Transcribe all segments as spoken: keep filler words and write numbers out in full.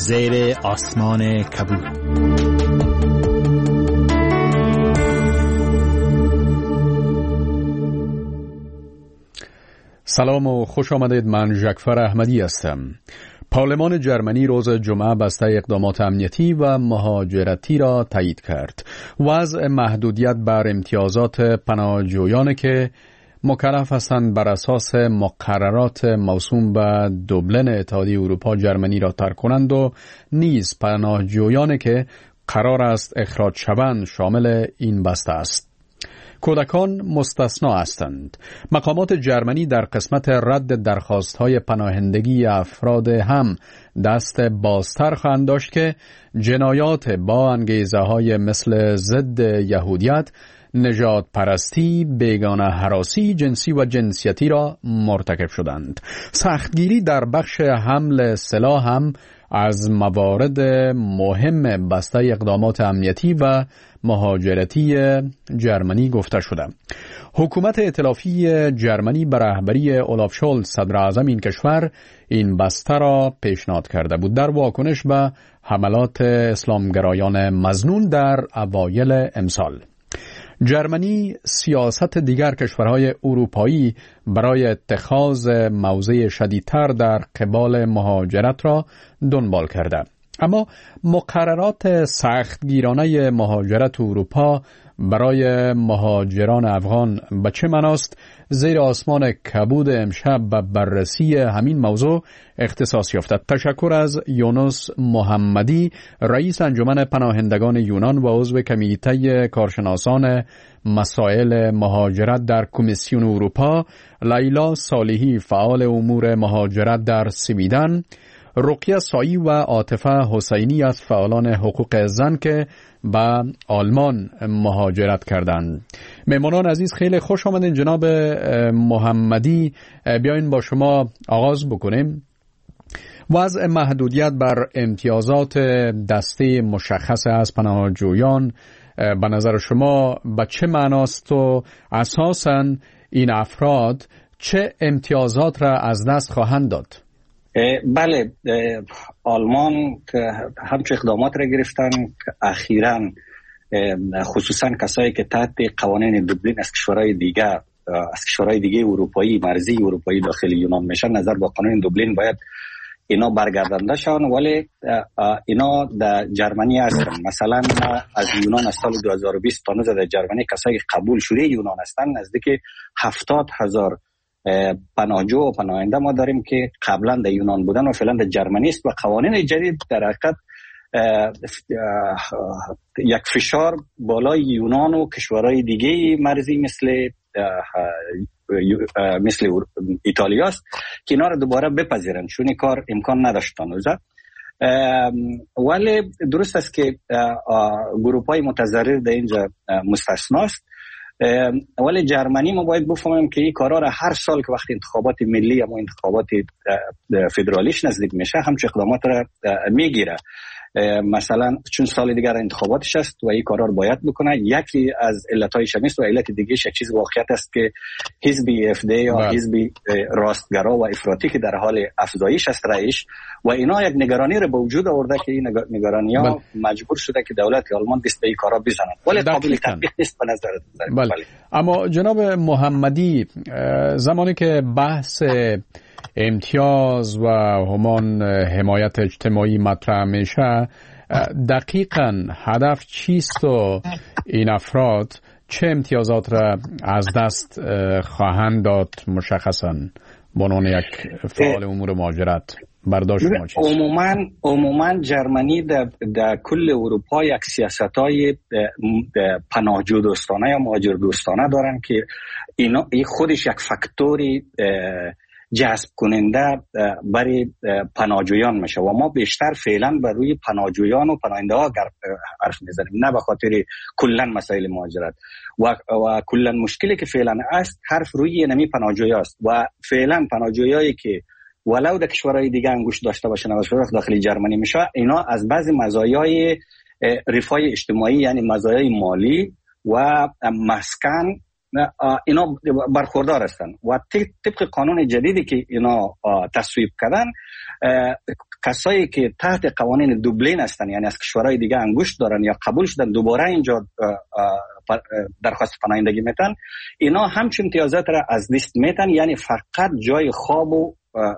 زیر آسمان کبود. سلام و خوش آمدید. من ژکفر احمدی هستم. پارلمان جرمنی روز جمعه بسته اقدامات امنیتی و مهاجرتی را تایید کرد. وضع محدودیت بر امتیازات پناهجویانی که مکلف هستند بر اساس مقررات موسوم به دوبلن اتحادیه اروپا جرمنی را ترک کنند و نیز پناهجویانی که قرار است اخراج شوند شامل این بسته است. کودکان مستثنا هستند. مقامات جرمنی در قسمت رد درخواست‌های پناهندگی افراد هم دست بازتر خواهند داشت که جنایات با انگیزه‌های مثل ضد یهودیت، نژاد پرستی، بیگانه هراسی جنسی و جنسیتی را مرتکب شدند. سختگیری در بخش حمل سلاح هم از موارد مهم بسته اقدامات امنیتی و مهاجرتی جرمنی گفته شده. حکومت ائتلافی جرمنی به رهبری اولاف شولز صدر اعظم این کشور این بسته را پیشنهاد کرده بود در واکنش به حملات اسلامگرایان مظنون در اوایل امسال. جرمنی سیاست دیگر کشورهای اروپایی برای اتخاذ موضع شدیدتر در قبال مهاجرت را دنبال کرده. اما مقررات سختگیرانه مهاجرت اروپا برای مهاجران افغان به چه معناست؟ زیر آسمان کبود امشب به بررسی همین موضوع اختصاص یافته. تشکر از یونس محمدی، رئیس انجمن پناهندگان یونان و عضو کمیته کارشناسان مسائل مهاجرت در کمیسیون اروپا، لیلا صالحی، فعال امور مهاجرت در سویدن، رقیه سایی و عاطفه حسینی از فعالان حقوق زن که به آلمان مهاجرت کردند. مهمانان عزیز خیلی خوش آمدین. جناب محمدی، بیاین با شما آغاز بکنیم. وضع محدودیت بر امتیازات دسته مشخص از پناهجویان به نظر شما به چه معناست و اساساً این افراد چه امتیازات را از دست خواهند داد؟ بله، آلمان که همچه اقدامات را گرفتن که اخیراً خصوصاً کسایی که تحت قوانین دوبلین از کشورهای دیگه از کشورهای دیگه اروپایی مرزی اروپایی داخل یونان میشن، نظر با قانون دوبلین باید اینا برگردانده شون، ولی اینا در جرمنی هستن. مثلا از یونان از سال دو هزار و بیست تا نوزده در جرمنی کسایی قبول شده یونان هستن نزدیک هفتاد هزار پناهجو و پناهنده ما داریم که قبلا در یونان بودن و فعلا در جرمنی است و قوانین جدید در حقیقت یک فشار بالای یونان و کشورهای دیگه مرزی مثل مثل ایتالیا است که اینا رو دوباره بپذیرن، چون این کار امکان نداشتن. ولی درست است که گروه‌های متضرر در اینجا مستثناست، ولی جرمنی ما باید بفهمیم که این کارا را هر سال که وقتی انتخابات ملی و انتخابات فدرالیش نزدیک میشه همچه اقدامات را میگیره. مثلا چون سال دیگر انتخاباتش است و این کارا رو باید بکنه. یکی از علتایش هست و علت دیگهش یک چیز واقعیت است که حزب اف دی یا حزب راستگرا و افراطی که در حال افزایش است رایش و اینا یک نگرانی رو به وجود آورده که این نگرانی‌ها مجبور شده که دولت آلمان دست به این کارا بزنه، ولی قابل تطبیق نیست به نظر من. بله. بله. اما جناب محمدی، زمانی که بحث امتیاز و همان حمایت اجتماعی مطرح میشه، دقیقاً هدف چیست و این افراد چه امتیازات را از دست خواهند داد؟ مشخصاً به عنوان یک فعال امور مهاجرت برداشت شما چیست؟ عموماً عموماً جرمنی در, در کل اروپا یک سیاست‌های پناهجو دوستانه یا مهاجر دوستانه دارن که اینا خودش یک فاکتوری جذب کننده برای پناهجویان میشه و ما بیشتر فعلا بر روی پناهجویان و پناهنده ها حرف میزنیم، نه به خاطر کلا مسائل مهاجرت و, و کلا مشکلی که فعلا است حرف روی نمی پناهجویی است و فعلا پناهجویایی که ولو در کشورهای دیگه انگوش داشته باشن و داخل جرمنی میشه، اینا از بعضی مزایای رفاه اجتماعی یعنی مزایای مالی و مسکن اینا برخوردار هستند و طبق قانون جدیدی که اینا تصویب کردن، کسایی که تحت قوانین دوبلین هستند، یعنی از کشورهای دیگه انگشت دارن یا قبول شدن دوباره اینجا درخواست پناهندگی میتن، اینا همچون امتیازات را از دست میتن، یعنی فقط جای خواب و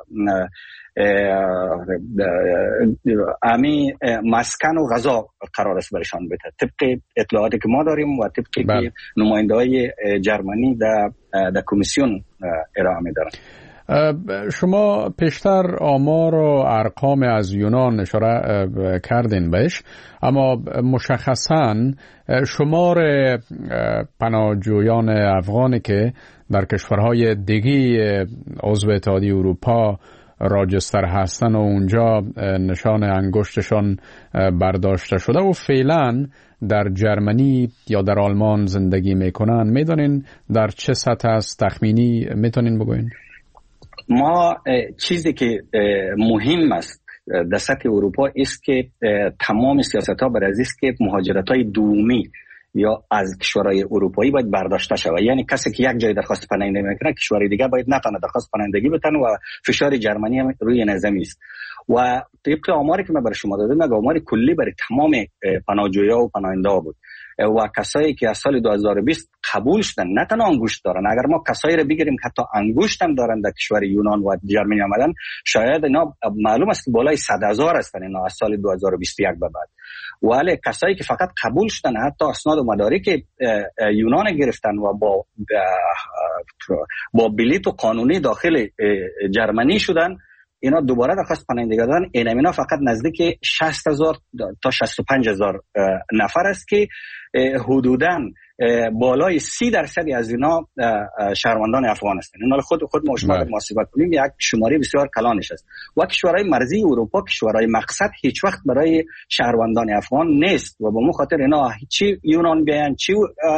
امی مسکن و غذا قرار است برشان بده، طبق اطلاعاتی که ما داریم و طبقی که نماینده های جرمنی در در کمیسیون ارائه میدارن. شما پیشتر آمار و ارقام از یونان اشاره کردین بهش، اما مشخصاً شمار پناهجویان افغانی که در کشورهای دیگه عضو اتحادیه اروپا راجستر هستن و اونجا نشان انگشتشان برداشته شده و فعلا در جرمنی یا در آلمان زندگی میکنن، میدونین در چه سطح است؟ تخمینی میتونین بگوین؟ ما چیزی که مهم است در سطح اروپا است که تمام سیاست ها بر اساس است که مهاجرت های دومی یا از کشورهای اروپایی باید برداشته شود، یعنی کسی که یک جای درخواست پناهندگی میکنه کشور دیگه باید نتونه درخواست پناهندگی بتن و فشار جرمنی هم روی نظامی است. و طبق آماری که من برای شما دادم، مگه آمار کلی برای تمام پناهجویا و پناهنده ها بود و کسایی که از سال دو هزار و بیست قبول شدن نه تنها انگشت دارن، اگر ما کسایی رو بگیریم که حتی انگشت هم دارن در کشور یونان و جرمنی آمدن، شاید اینا معلوم است که بالای صد هزار هستن اینا از سال دو هزار و بیست و یک به بعد. ولی کسایی که فقط قبول شدن، حتی اسناد و مدارک یونان گرفتن و با با بلیط و قانونی داخل جرمنی شدن، اینا دوباره درخواست پناهندگی دادن، اینا فقط نزدیک شصت هزار تا شصت و پنج هزار نفر است که حدوداً بالای سی درصدی از اینا شهروندان افغان هستند. اینا خود خود ما شما محاسبه کنیم یک شماره بسیار کلانش است. و کشورهای مرزی اروپا، کشورهای مقصد، هیچ وقت برای شهروندان افغان نیست و به مو خاطر اینا چی یونان بیان چی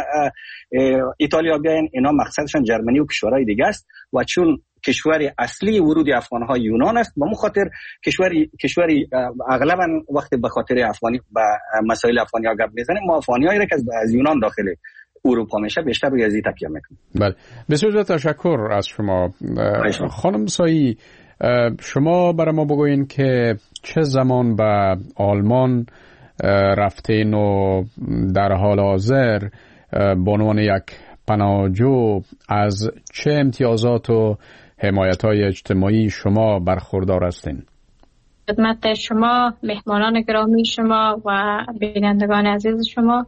ایتالیا بیان، اینا مقصدشون جرمنی و کشورهای دیگه است و چون کشوری اصلی ورود افغان ها یونان است، به خاطر کشوری کشوری اغلبا وقتی به خاطر افغانی به مسائل افغانی ها گپ میزنیم، ما افغانی هایی که از یونان داخل اروپا میشه بیشتر روی ازی تکیه میکنیم. بله، بسیار تشکر از شما. خانم سایی، شما برای ما بگوین که چه زمان به آلمان رفتین و در حال حاضر به عنوان یک پناهجو از چه امتیازات و حمایت‌های اجتماعی شما برخوردار هستین؟ خدمت شما، مهمانان گرامی شما و بینندگان عزیز شما،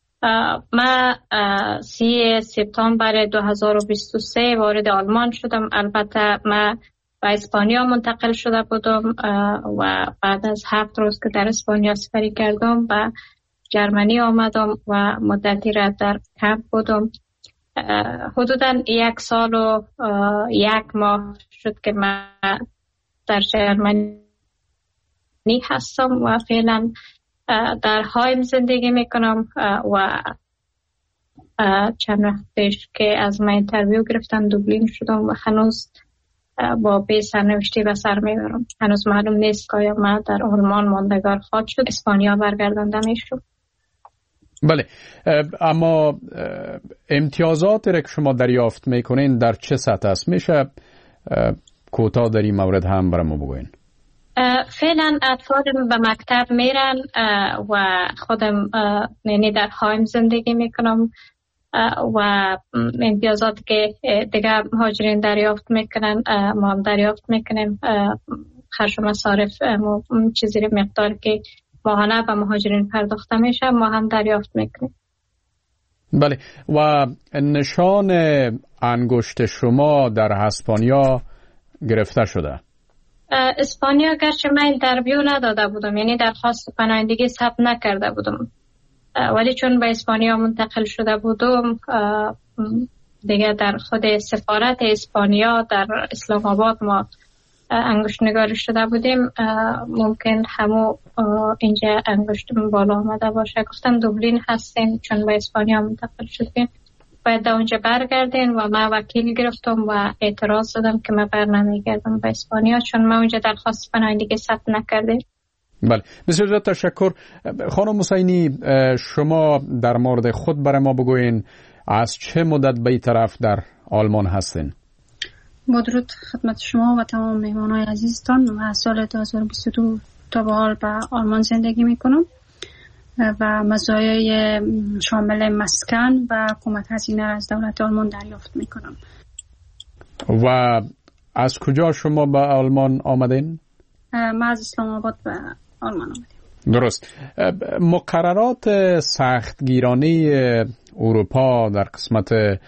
من سی سپتامبر دو هزار و بیست و سه وارد آلمان شدم. البته من به اسپانیا منتقل شده بودم و بعد از هفت روز که در اسپانیا سفری کردم به جرمنی آمدم و مدتی را در کمپ بودم. حدوداً یک سال و یک ماه شد که من در جرمنی هستم و فعلا در هایم زندگی میکنم و چند وقت پیش که از من اینترویو گرفتن دوبلین شدم و هنوز با بی سرنوشتی به سر میبرم. هنوز معلوم نیست که آیا من در آلمان ماندگار خواهد شد، اسپانیا برگردانده میشد. بله، اما امتیازاتی که شما دریافت میکنین در چه سطح است؟ میشه کوتاه در این مورد هم برای ما بگوین؟ فعلا اطفال به مکتب میرن و خودم یعنی در هایم زندگی میکنم و امتیازات که دیگه مهاجرین دریافت میکنن ما هم دریافت میکنیم. خرج و مصارف چیزی مقدار که ماهانه به مهاجرین پرداخته میشه ما هم دریافت میکنیم. بله، و نشان انگشت شما در اسپانیا گرفته شده؟ اسپانیا گرچه من اینترویو نداده بودم، یعنی درخواست پناهندگی ثبت نکرده بودم، ولی چون به اسپانیا منتقل شده بودم دیگه در خود سفارت اسپانیا در اسلام آباد ما انگشت نگاری شده بودیم، ممکن همو اینجا انگشت بالا آمده باشه. گفتم دوبلین هستین چون به اسپانیا منتقل شدیم باید در اونجا برگردین و من وکیل گرفتم و اعتراض دادم که من بر نمیگردم به اسپانیا چون من اونجا درخواست پناهندگی ثبت نکردیم. بله، بسیار تشکر. خانم حسینی، شما در مورد خود برای ما بگوین از چه مدت به این طرف در آلمان هستین؟ با درود خدمت شما و تمام مهمانای عزیزتان. من از سال دو هزار و بیست و دو تا به حال به آلمان زندگی میکنم و مزایای شامل مسکن و کمک هزینه از دولت آلمان دریافت میکنم. و از کجا شما به آلمان آمدین؟ من از اسلام آباد به آلمان آمدیم. درست. مقررات سختگیرانه اروپا در قسمت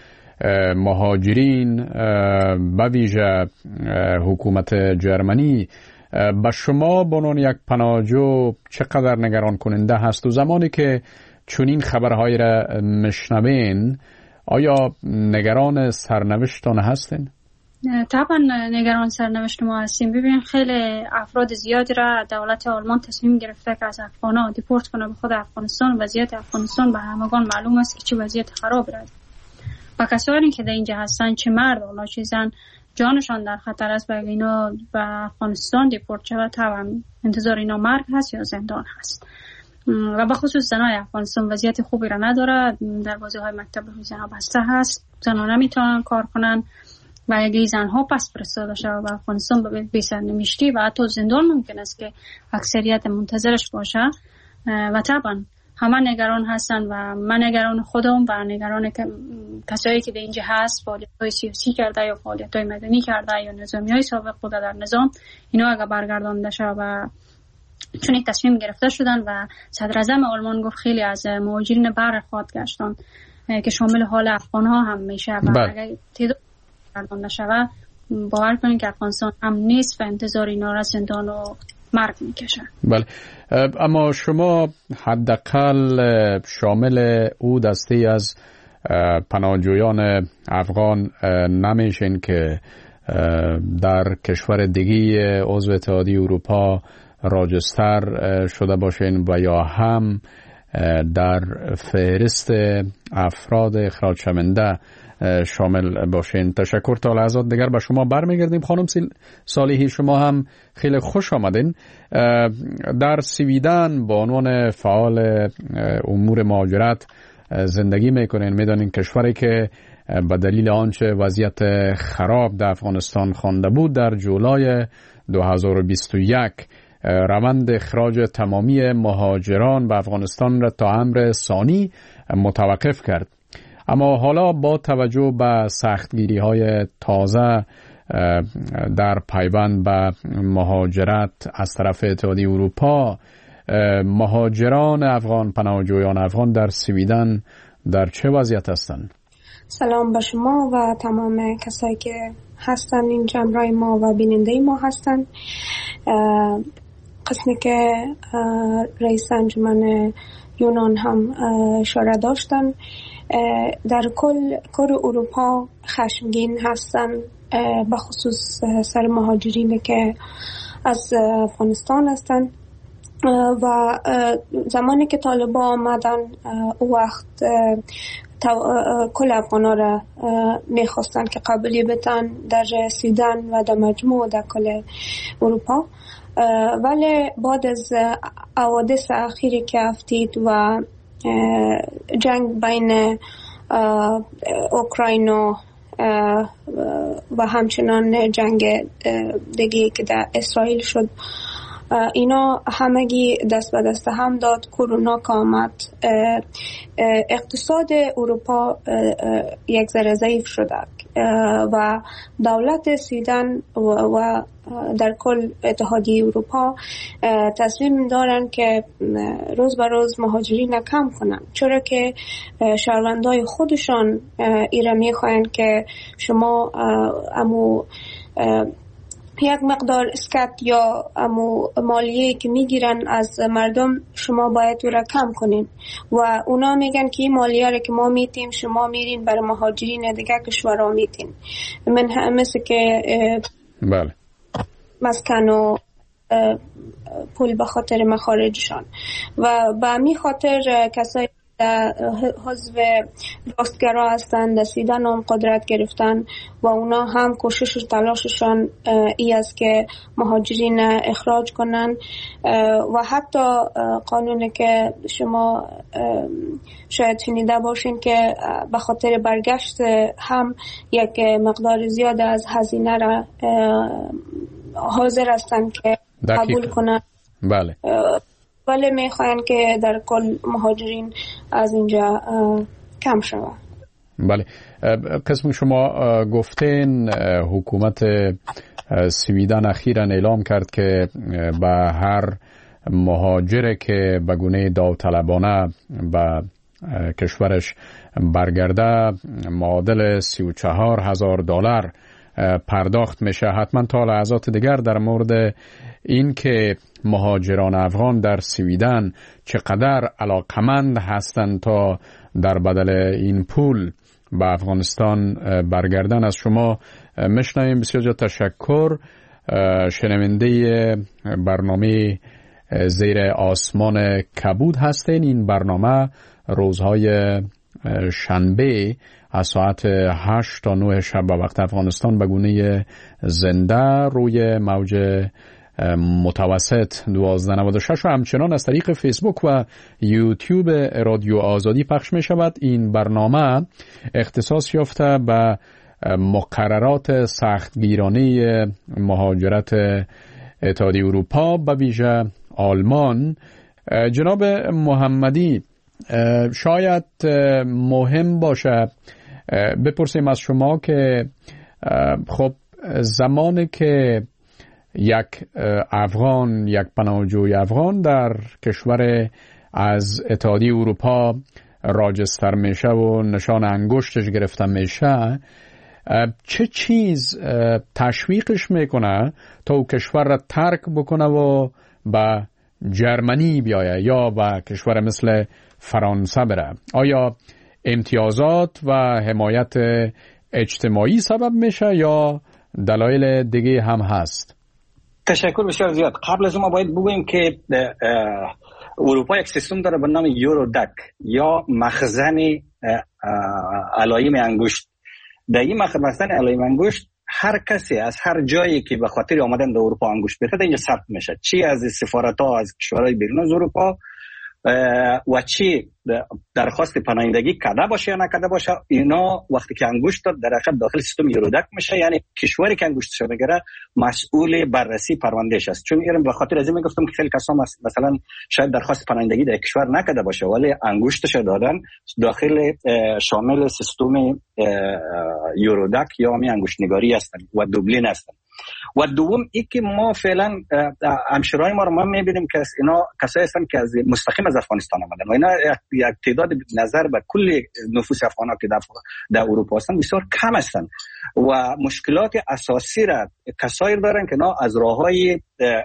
مهاجرین به ویژه حکومت جرمنی به شما به عنوان یک پناهجو چقدر نگران کننده هست؟ و زمانی که چنین خبرهایی را میشنوین آیا نگران سرنوشتان هستین؟ طبعا نگران سرنوشت ما هستیم. ببین خیلی افراد زیادی را دولت آلمان تصمیم گرفته که از افغان‌ها دیپورت کنه به خود افغانستان. وضعیت افغانستان به همگان معلوم است که چه وضعیت خراب است و کسانی که در اینجا هستن چه مرد و چه زن جانشان در خطر است. و اینا به افغانستان دیپورت شود طبعا انتظار اینا مرگ هست یا زندان هست. و به خصوص زنای افغانستان وضعیت خوبی را نداره. دروازه های مکتب زنها بسته هست، زنها نمیتونن کار کنن و اگه زنها پس فرستاده شود به افغانستان به بی سرنوشتی و حتی زندان ممکن است که اکثریت منتظرش باشه. و طبعا همه نگران هستن و من نگران خودم و نگران کسایی که در اینجا هست، فعالیت‌های سیاسی کرده یا فعالیت‌های مدنی کرده یا نظامی‌های سابق بوده در نظام، اینا اگه برگردانده شه و چون یک تصمیم گرفته شدن و صدر اعظم آلمان گفت خیلی از مهاجرین بر خواهد گشتن که شامل حال افغان‌ها هم میشه و اگه تعداد برگردانده شود باور کنید که افغانستان هم نیست و انتظار اینا را زندان و مرگ میکشه. بله، اما شما حداقل شامل او دسته از پناهجویان افغان نمیشین که در کشور دیگه عضو اتحادیه اروپا راجستر شده باشین و یا هم در فهرست افراد اخراج شونده شامل باشین. تشکر. تا لحظات دیگر به شما برمیگردیم. خانم صالحی، شما هم خیلی خوش آمدین. در سویدن به عنوان فعال امور مهاجرت زندگی میکنین. میدانین کشوری که به دلیل آنچه وضعیت خراب در افغانستان خوانده بود در جولای دو هزار و بیست و یک روند اخراج تمامی مهاجران به افغانستان را تا امر ثانی متوقف کرد. اما حالا با توجه به سختگیری های تازه در پیوند به مهاجرت از طرف اتحادیه اروپا، مهاجران افغان، پناهجویان افغان در سویدن در چه وضعیت هستند؟ سلام به شما و تمام کسایی که هستن این جمعرای ما و بیننده ما هستن. قسمی که رئیس انجمن یونان هم اشاره داشتن، در کل کل اروپا خشمگین هستن به خصوص سر مهاجرینی که از افغانستان هستن و زمانی که طالبان آمدن او وقت کل افغانا را میخواستن که قبولی بتن در سویدن و در مجموع در کل اروپا، ولی بعد از حوادث اخیری که افتید و جنگ بین اوکراین و و همچنان جنگ دیگه که در اسرائیل شد، اینا همگی دست به دست هم داد. کرونا که آمد اقتصاد اروپا یک ذره ضعیف شده و دولت سویدن و در کل اتحادیه اروپا تصمیم دارن که روز به روز مهاجرین کم کنن، چرا که شهروندای خودشان ایره میخواین که شما امو یک مقدار اسکات یا امو مالیه که میگیرن از مردم شما باید او را کم کنین و اونا میگن که این مالیه را که ما میتیم شما میرین برای مهاجرین دیگه کشورها میتین. من هم مثل که بله مسکن و پول به خاطر مخارجشان و به می خاطر کسایی حزب راستگرا هستند، در سویدن هم قدرت گرفتن و اونا هم کوشش و تلاششان ای است که مهاجرین اخراج کنن و حتی قانونی که شما شاید شنیده باشین که به خاطر برگشت هم یک مقدار زیاد از هزینه را حاضر هستند که قبول کنن. بله. ولی میخواین که در کل مهاجرین از اینجا کم شود. بله. قسم شما گفتین حکومت سویدن اخیراً اعلام کرد که به هر مهاجر که به گونه داوطلبانه به کشورش برگرده معادل سی و چهار هزار دلار پرداخت میشه. حتما تا لحظات دیگر در مورد این که مهاجران افغان در سویدن چقدر علاقمند هستند تا در بدل این پول به افغانستان برگردن از شما میشنویم. بسیار زیاد تشکر. شنونده برنامه زیر آسمان کبود هستین. این برنامه روزهای شنبه از ساعت هشت تا نه شب به وقت افغانستان به گونه زنده روی موج متوسط دوازده نود و شش و همچنان از طریق فیسبوک و یوتیوب رادیو آزادی پخش می شود. این برنامه اختصاص یافته به مقررات سختگیرانه مهاجرت اتحادیه اروپا به ویژه آلمان. جناب محمدی، شاید مهم باشه بپرسیم از شما که خب زمانی که یک افغان، یک پناهجوی افغان در کشور از اتحادیه اروپا راجستر میشه و نشان انگشتش گرفته میشه، چه چیز تشویقش میکنه تا او کشور را ترک بکنه و به جرمنی بیایه یا به کشور مثل فرانسه بره؟ آیا امتیازات و حمایت اجتماعی سبب میشه یا دلایل دیگه هم هست؟ تشکر بسیار زیاد. قبل از ما باید بگوییم که اروپا یک سیستم داره به نام یورودک یا مخزن علائم انگشت. در این مخزن علائم انگشت هر کسی از هر جایی که به خاطر آمدن در اروپا انگشت بزنه اینجا ثبت میشه، چی از سفارت‌ها از کشورهای بیرون از اروپا و چی درخواست پناهندگی کرده باشه یا نکرده باشه، اینا وقتی که انگشت داد در حقیقت داخل سیستم یورودک میشه. یعنی کشوری که انگشتش میگیره مسئول بررسی پروندهش است. چون ایران به خاطر از این میگفتم که خیلی کسا مثلا شاید درخواست پناهندگی در کشور نکرده باشه ولی انگشتش دادن داخل شامل سیستم یورودک یا می انگشت نگاری هستن و دوبلین هستن. و دوم ای که ما فعلا همشرای ما رو ما میبینیم که اینا کسایی هستن که از مستقیم از افغانستان آمدن و اینا یک تعداد نظر به کل نفوس افغان ها که در, در اروپا هستن بسیار کم هستن و مشکلات اساسی را کسایی دارن که اینا از راههای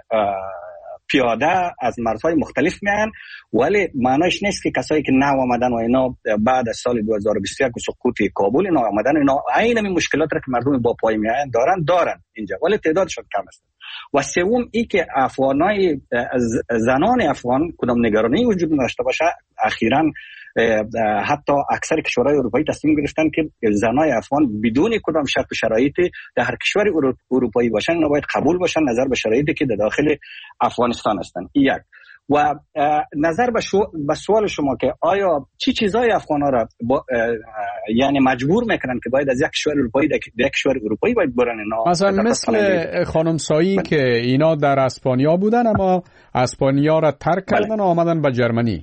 پیاده از مرزهای مختلف میان، ولی معنیش نیست که کسایی که نو آمدن و اینا بعد از سال دو هزار و بیست و یک و سقوط کابل اینا آمدن اینا عین این مشکلات را که مردم با پای میان دارن دارن اینجا، ولی تعدادشون کم است. و سوم ای که افغانای زنان افغان کدام نگرانی وجود داشته باشه، اخیراً حتی اکثر کشورهای اروپایی تصمیم گرفتن که زنای افغان بدون کدام شرط و شرایطی در هر کشور اروپایی باشن اینا باید قبول باشن نظر به شرایطی که در داخل افغانستان هستن. یک و نظر به, شو... به سوال شما که آیا چی چیزای افغانا را با... یعنی مجبور میکنن که باید از یک کشور اروپایی در یک کشور اروپایی باید برن اینا، مثلا مثل خانم سایی که اینا در اسپانیا بودن اما اسپانیا را ترک کردن و آمدن به جرمنی.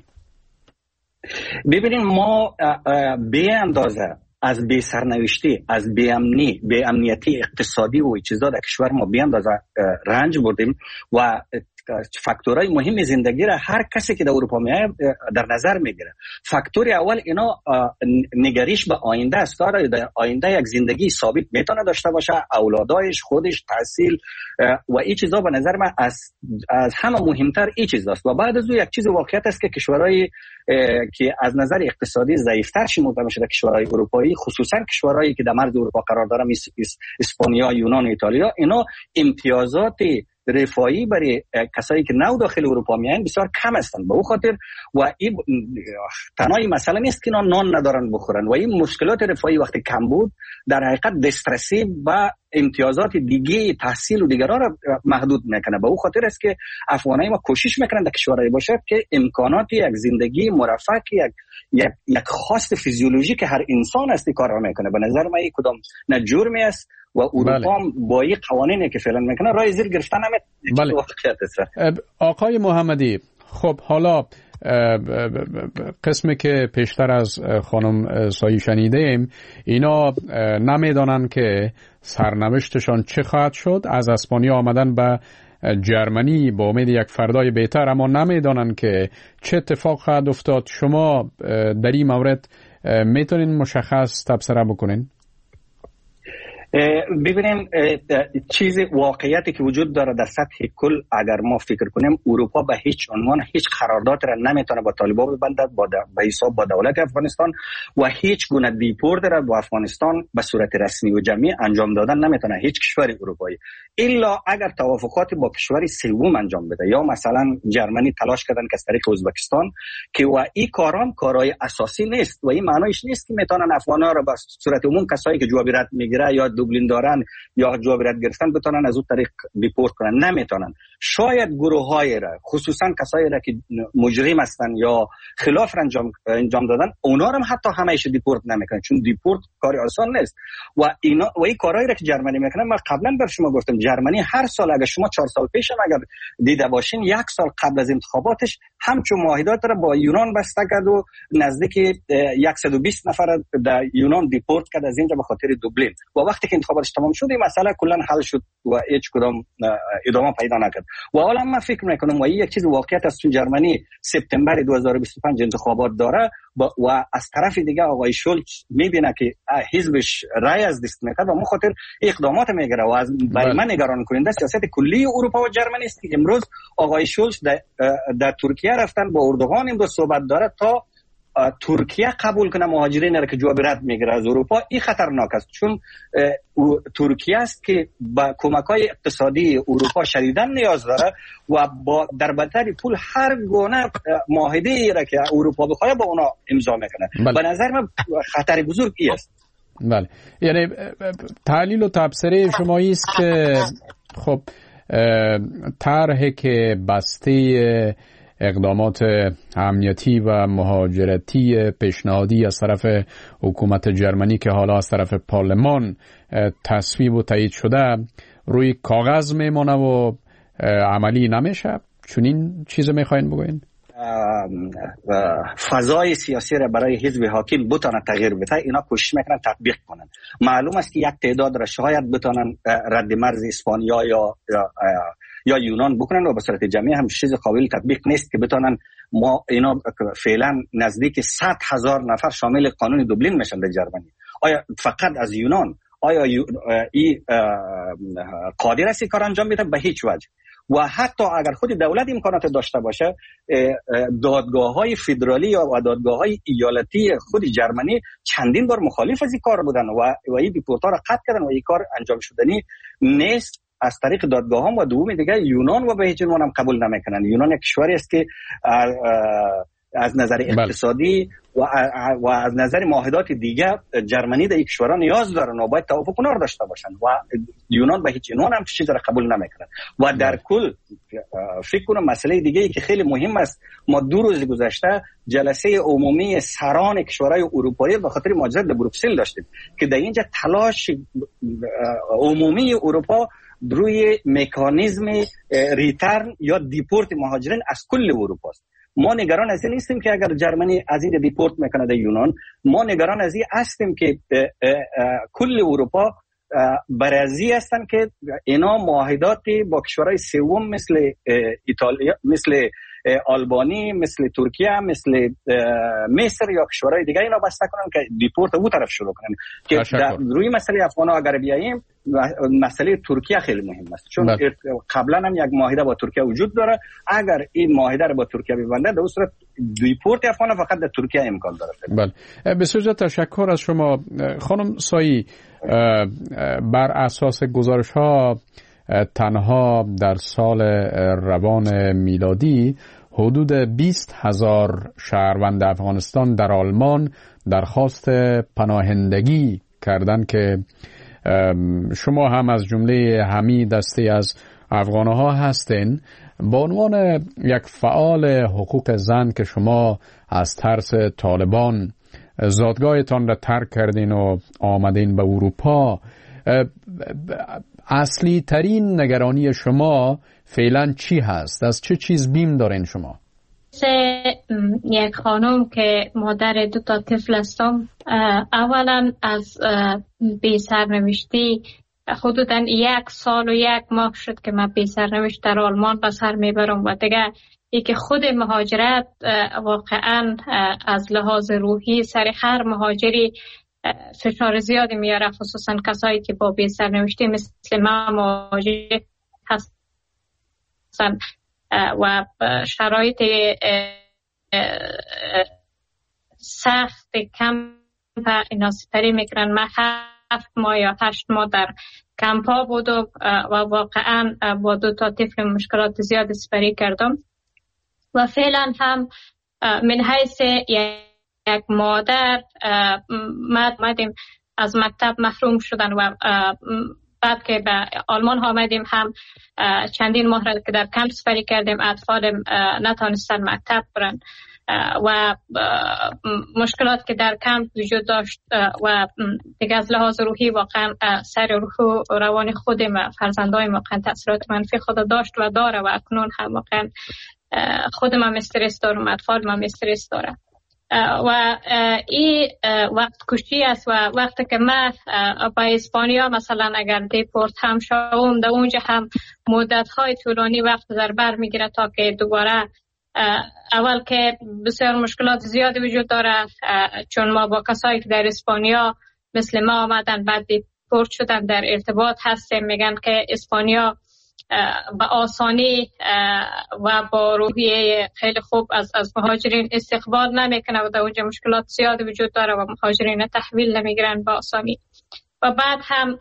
ببینید ما به اندازه از بی سرنوشتی، از بی امنی، بی امنیتی اقتصادی و چیزا در کشور ما به اندازه رنج بردیم و فاکتورهای مهم زندگی را هر کسی که در اروپا میاد در نظر میگیره. فاکتور اول اینا نگریش به آینده است، داره در آینده یک زندگی ثابت میتونه داشته باشه، اولادایش، خودش، تحصیل و این چیزا به نظر من از از همه مهمتر این چیز است. و بعد از اون یک چیز واقعیت است که کشورهای که از نظر اقتصادی ضعیفتر شمرده میشه در کشورهای اروپایی، خصوصا کشورهایی که در مرز اروپا قرار دارن مثل اسپانیا، یونان، ایتالیا، اینا امتیازات رفاهی برای کسایی که نو داخل اروپا میایند بسیار کم هستند. به او خاطر و این تنهایی مسئله نیست که اینا نان ندارن بخورن و این مشکلات رفاهی وقتی کم بود در حقیقت دسترسی و امتیازات دیگه تحصیل و دیگران را محدود میکنه. به او خاطر است که افغانای ما کوشش میکنن در کشورهای باشه که امکانات یک زندگی مرفه یک یک یک خواست فیزیولوژیک هر انسان است کار را میکنه. به نظر من این کدام نه جرمی است و اروپا بله. با این قوانینی که فعلا میکنه راه زیر گرفتن نمیتونه. بله. واقعیت است. آقای محمدی، خب حالا قسمی که پیشتر از خانم سایی شنیدیم اینا نمیدانن که سرنوشتشان چه خواهد شد. از اسپانیا آمدن به جرمنی با امید یک فردای بهتر، اما نمیدانن که چه اتفاق خواهد افتاد. شما در این مورد میتونین مشخص تبصره بکنین؟ ببینیم چیز واقعیتی که وجود داره در سطح کل اگر ما فکر کنیم اروپا به هیچ عنوان هیچ قرارداد را نمیتونه با طالبان ببندد با به حساب با دولت افغانستان و هیچ گونه دیپورت را با افغانستان به صورت رسمی و جمعی انجام دادن نمیتونه هیچ کشور اروپایی، الا اگر توافقات با کشور سوم انجام بده یا مثلا جرمنی تلاش کردن که از طریق ازبکستان که و این کاران کارهای اساسی نیست و این معنیش نیست که میتونن افغانا را به صورت عموم کسایی که جوابیت میگیره یا دوبلین دارن یا جوابیت گرفتن بتونن از اون طریق دیپورت کنن، نمیتونن. شاید گروه‌های را خصوصا کسایی را که مجرم هستن یا خلاف انجام انجام دادن اونا رو حتی همیشه دیپورت نمیکنن، چون دیپورت کار آسان نیست و اینا و این کارهایی را که جرمنی میکنه من قبلا بر شما گفتم جرمنی هر سال اگر شما چهار سال پیش هم اگر دیده باشین یک سال قبل از انتخاباتش همچون معاهدات را با یونان بسته کرد و نزدیک صد و بیست نفر در یونان دیپورت کرد از اینجا به خاطر دوبلین و وقتی که انتخاباتش تمام شد این مسئله کلا حل شد و هیچ کدام ادامه پیدا نکرد. و حالا من فکر میکنم و این یک چیز واقعیت است چون جرمنی سپتامبر دو هزار و بیست و پنج انتخابات داره و از طرف دیگه آقای شولز میبینه که حزبش رای از دست میکرد و ما خاطر اقدامات میگیره و از برای من نگران کننده سیاست کلی اروپا و جرمنی است که امروز آقای شولز در, در ترکیه رفتن با اردوغان امروز صحبت داره تا ترکیه قبول کنه مهاجرین را که جواب رد میگیره از اروپا. این خطرناک است چون ترکیه است که با کمک‌های اقتصادی اروپا شدیداً نیاز داره و با در بدتر پول هر گونه معاهده‌ای را که اروپا بخواد با اونا امضا میکنه. بله. به نظر من خطر بزرگی است. بله، یعنی تحلیل و تبصره شما است که خب طرحی که بسته اقدامات امنیتی و مهاجرتی پیشنهادی از طرف حکومت جرمنی که حالا از طرف پارلمان تصویب و تایید شده روی کاغذ میمونه و عملی نمیشه، چون این چیز میخواین بگوین؟ فضای سیاسی را برای حزب حاکم بتونه تغییر بده اینا کوشش میکنن تطبیق کنن. معلوم است که یک تعداد را شاید بتونن رد مرز اسپانیا یا یا یونان بکنن و به صورت جمعی هم چیز قابل تطبیق نیست که بتونن ما اینا فعلا نزدیک صد هزار نفر شامل قانون دوبلین میشن در جرمنی. آیا فقط از یونان آیا این قادر است کار انجام بده؟ به هیچ وجه. و حتی اگر خود دولت امکانات داشته باشه دادگاه‌های فدرالی و دادگاه‌های ایالتی خود جرمنی چندین بار مخالف از این کار بودن و و این دیپورتا را قطع کردن و این کار انجام شدنی نیست از طریق دادگاه هم. و دوم دیگه یونان و به هیچ عنوان هم قبول نمیکنن. یونان یک کشوری است که از نظر اقتصادی و و از نظر معاهدات دیگه جرمنی در یک کشورها نیاز دارن و باید توافق کنار داشته باشن و یونان به هیچ عنوان هم چیزی را قبول نمیکنن. و در کل فکر کنم مسئله دیگه ای که خیلی مهم است، ما دو روز گذشته جلسه عمومی سران کشورهای اروپایی به خاطر ماجرا در بروکسل داشتیم که در اینجا تلاش عمومی اروپا روی مکانیزم ریترن یا دیپورت مهاجرین از کل اروپا است. ما نگران از این نیستیم که اگر جرمنی از این دیپورت میکنه در یونان، ما نگران از این هستیم که کل اروپا برازی هستن که اینا معاهداتی با کشورهای سوم مثل ایتالیا، مثل آلبانی، مثل ترکیه، مثل مصر یا کشورهای دیگه اینا بسته کنن که دیپورت او طرف شروع کنن. که در روی مسئله افغان ها اگر بیاییم مسئله ترکیه خیلی مهم است چون بله. قبلا هم یک معاهده با ترکیه وجود داره. اگر این معاهده رو با ترکیه ببنده در صورت دیپورت افغان ها فقط در ترکیه امکان داره. بله، بسیار تشکر از شما خانم سایی. بر اساس گزارش ها تنها در سال روان میلادی حدود بیست هزار شهروند افغانستان در آلمان درخواست پناهندگی کردند که شما هم از جمله همین دسته از افغانها هستین. به عنوان یک فعال حقوق زن که شما از ترس طالبان زادگاهتان را ترک کردین و آمدین به اروپا، اصلی ترین نگرانی شما فعلا چی هست؟ از چه چیز بیم دارین شما؟ یک خانم که مادر دو تا طفل هستم، اولا از بی سرنوشتی حدوداً یک سال و یک ماه شد که من بی سرنوشت در آلمان به سر میبرم و دیگه ای که خود مهاجرت واقعا از لحاظ روحی سر هر مهاجری فشار زیادی میاره، خصوصا کسایی که با بی سرنوشتی مثل من مهاجر هستن و شرایط سخت کم اینا سپری میکنن. من هفت ماه یا هشت ماه در کمپا بودم و واقعا با دو تا طفل مشکلات زیاد سپری کردم و فعلا هم من حیث یک مادر ما آمدیم از مکتب محروم شدن و بعد که به آلمان آمدیم هم چندین ماه را که در کمپ سپری کردیم اطفال نتانستن مکتب برن و مشکلات که در کمپ وجود داشت و دیگه از لحاظ روحی واقعا سر روح و روان خودم و فرزندای واقعا تاثیرات منفی خود داشت و داره و اکنون هم واقعا خودم هم استرس دارم، اطفال هم استرس داره و این وقت کشی است. و وقتی که من با اسپانیا مثلا اگر دیپورت هم شوم در اونجا هم مدت های طولانی وقت در بر میگیره تا که دوباره اول که بسیار مشکلات زیادی وجود داره، چون ما با کسایی که در اسپانیا مثل ما آمدن بعد دیپورت شدن در ارتباط هستیم، میگن که اسپانیا با آسانی و با روحیه خیلی خوب از از مهاجرین استقبال نمیکنه و در اونجا مشکلات زیاد وجود داره و مهاجرین تحویل نمیگیرن با آسانی. و بعد هم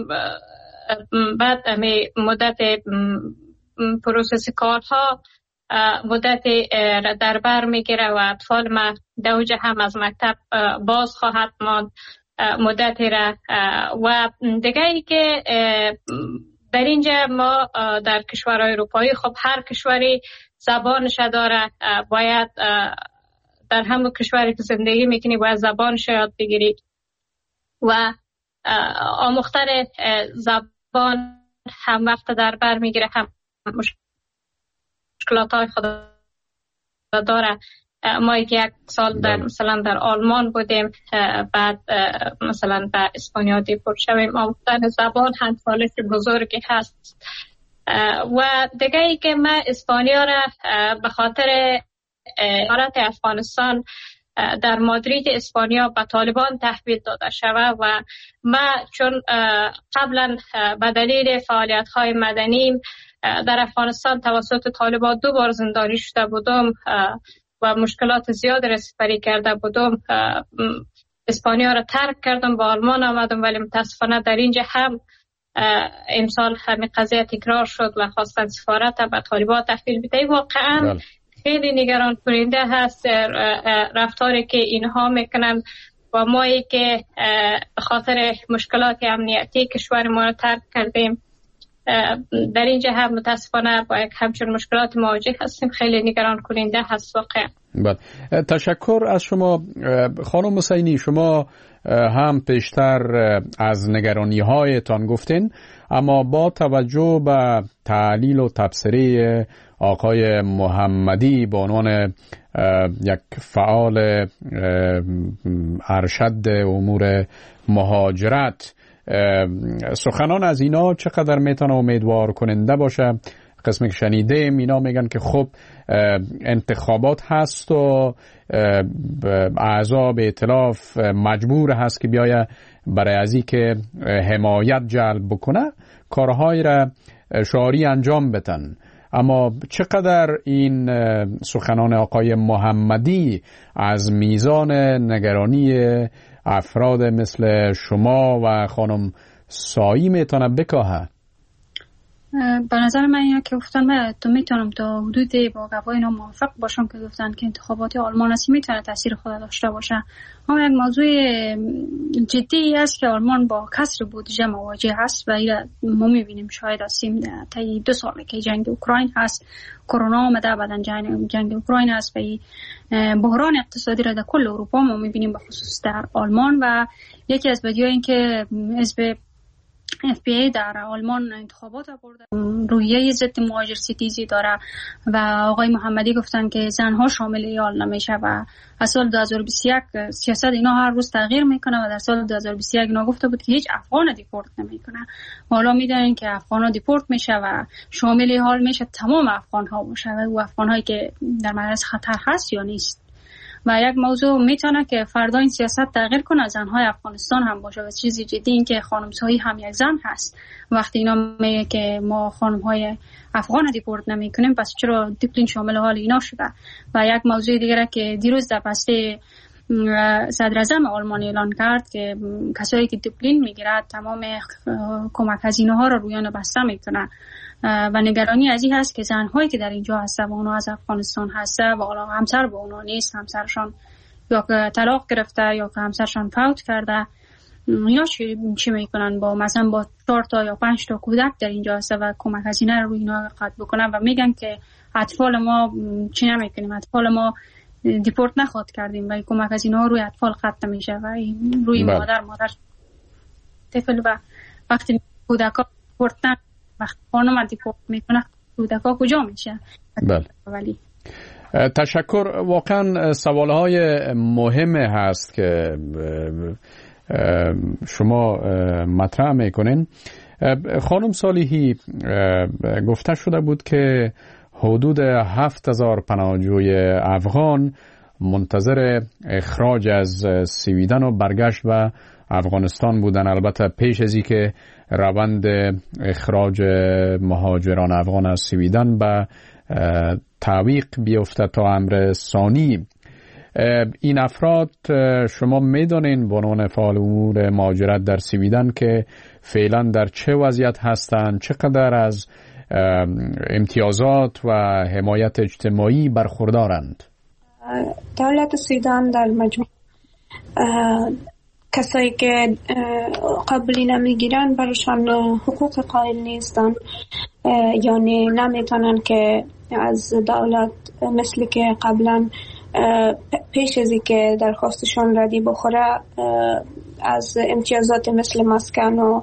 بعد مدت پروسس کارها مدت در بر میگیره و اطفال ما در اونجا هم از مکتب باز خواهد ماند مدتی را. و دیگه ای که در اینجا ما در کشورهای اروپایی خب هر کشوری زبانش داره، باید در همون کشوری که زندگی میکنی باید زبانش یاد بگیری و آموختن زبان هم وقت در بر میگیره، هم مشکلات های خود داره. ما یک سال در مثلا در آلمان بودیم، بعد مثلا به اسپانیا دیپورت شویم. آموختن زبان هم چالش بزرگی هست. و دیگه ای که من اسپانیا را به خاطر امارات افغانستان در مادرید اسپانیا به طالبان تحویل داده شود و من چون قبلا به دلیل فعالیت های مدنی در افغانستان توسط طالبان دو بار زندانی شده بودم و مشکلات زیاد را سپری کرده بودم، اسپانیا را ترک کردم، با آلمان آمدم، ولی متاسفانه در اینجا هم امسال همین قضیه تکرار شد و خواستن سفارت به طالبان تحویل بده. واقعا خیلی نگران کننده هست رفتاری که اینها میکنن و مایی که به خاطر مشکلات امنیتی کشور ما را ترک کردیم در اینجا هم متاسفانه با یک همچون مشکلات مواجه هستیم. خیلی نگران کننده هست واقعا. بله، تشکر از شما خانم حسینی. شما هم پیشتر از نگرانی هایتان گفتین، اما با توجه به تعلیل و تبصره آقای محمدی به عنوان یک فعال ارشد امور مهاجرت، سخنان از اینا چقدر میتونه امیدوار کننده باشه؟ قسمی که شنیدیم اینا میگن که خب انتخابات هست و اعضا به ائتلاف مجبور هست که بیایه برای ازی که حمایت جلب بکنه کارهایی را شعاری انجام بدن. اما چقدر این سخنان آقای محمدی از میزان نگرانی افراد مثل شما و خانم سایی میتونه بکاهه؟ به نظر من اینه که گفتن من تو میتونم تا حدودی با گواهی اینا موافق باشم که گفتن که انتخابات آلمان هستی میتونه تاثیر خود داشته باشه، اما یک موضوع جدی است که آلمان با کسر بودجه مواجه هست و این ما میبینیم شاید هستیم تا دو ساله که جنگ اوکراین هست، کرونا آمده، بعدن جنگ, جنگ اوکراین هست و بحران اقتصادی را در کل اروپا ما میبینیم به خصوص در آلمان. و یکی از بدیه‌ها این که حزب اف پی ای در آلمان انتخابات برده، روحیه ضد مهاجر ستیزی داره و آقای محمدی گفتن که زنها شامل ایال نمیشه و از سال دو هزار و بیست و یک سیاست اینا هر روز تغییر میکنه و در سال دو هزار و بیست و یک اینا گفته بود که هیچ افغان دیپورت نمیکنه، حالا میدونین که افغان ها دیپورت میشه و شامل حال میشه تمام افغان ها باشه و او افغان هایی که در معرض خطر هست یا نیست. و یک موضوع میتونه که فردا این سیاست تغییر کنه، زنهای افغانستان هم باشه و چیزی جدی این که خانم‌سایی هم یک زن هست. وقتی اینا میگه که ما خانم‌های افغان دیپورت نمیکنیم پس چرا دیپلین شامل حال اینا شده. و یک موضوع دیگه که دیروز در بسته صدر اعظم آلمان اعلان کرد که کسایی که دیپلین میگیره تمام کمک هزینه ها رو رویان بسته میکنه و نگرانی از این هست که زنهایی که در اینجا هستن و اونا از افغانستان هستن و حالا همسر با اونا نیست، همسرشان یا که طلاق گرفته یا که همسرشان فوت کرده، اینا چی, چی میکنن با مثلا با چهار تا یا پنج تا کودک در اینجا هستن و کمک هزینه رو روی اینا قطع بکنن و میگن که اطفال ما چی نمیکنیم، اطفال ما دیپورت نخواد کردیم و کمک هزینه ها روی اطفال قطع میشه و روی بله. مادر مادر طفل و وقتی کودکا دیپورت نه وقتی خانم دیپورت میکنه کودکا کجا میشه؟ بله. ولی تشکر. واقعا سوالهای مهم هست که شما مطرح میکنین. خانم صالحی، گفته شده بود که حدود هفت هزار پناهجوی افغان منتظر اخراج از سویدن و برگشت و افغانستان بودن، البته پیش از این که روند اخراج مهاجران افغان از سویدن به تعویق بیفته تا امر ثانی. این افراد شما میدونین به عنوان فعال امور مهاجرت در سویدن که فعلا در چه وضعیت هستند، چقدر از امتیازات و حمایت اجتماعی برخوردارند؟ دولت سویدن در مجموع کسایی که قبولی نمیگیرن برشان حقوق قائل نیستن، یعنی نمیتونن که از دولت مثل که قبلا پیش ازی که درخواستشان ردی بخوره از امتیازات مثل مسکن و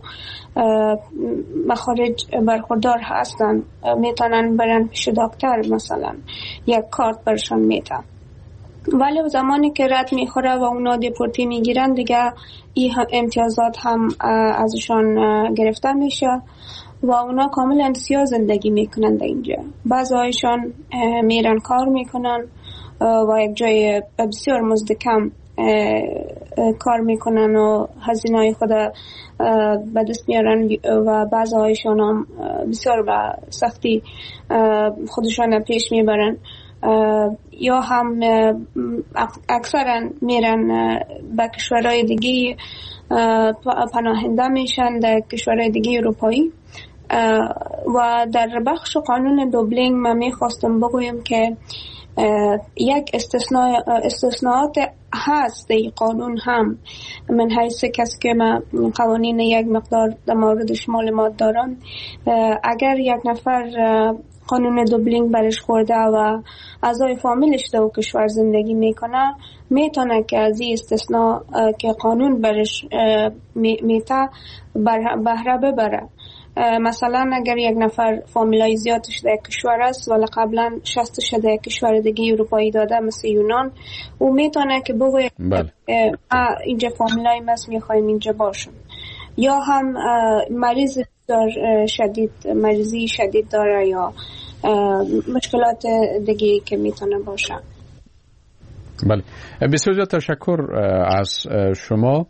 مخارج برخوردار هستن، میتونن برن پیش دکتر مثلا یک کارت برشان میده، ولی زمانی که رد میخوره و اونا دیپورتی میگیرن دیگه این امتیازات هم ازشان گرفته میشه و اونا کاملا سیاه زندگی میکنن در اینجا. بعضی هایشان میرن کار میکنن و یک جای بسیار مزد کم کار میکنن و هزینه‌های خود به دست میارن و بعضی هایشان هم بسیار به سختی خودشان پیش میبرن، یا هم اکثرا میرن به کشورهای دیگه پناهنده میشن در کشورهای دیگه اروپایی. و در بخش قانون دوبلینگ من میخواستم بگویم که یک استثناء استثناءات هست در قانون هم، من حیث کسی که من قوانین یک مقدار در موردش معلومات دارم، اگر یک نفر قانون دوبلینگ برش خورده و اعضای فامیلش در کشور زندگی میکنه میتونه که از این استثناء که قانون برش میته بهره ببره. مثلا اگر یک نفر فامیلای زیادش در کشور است ولی قبلا شستش در کشور دیگه اروپایی داده مثل یونان، او میتونه که بگوید اینجا فامیلای ماست میخوایم اینجا باشم، یا هم مریض شدید مریضی شدید داره یا مشکلات دیگه که میتونه باشه. بله، بسیار تشکر از شما.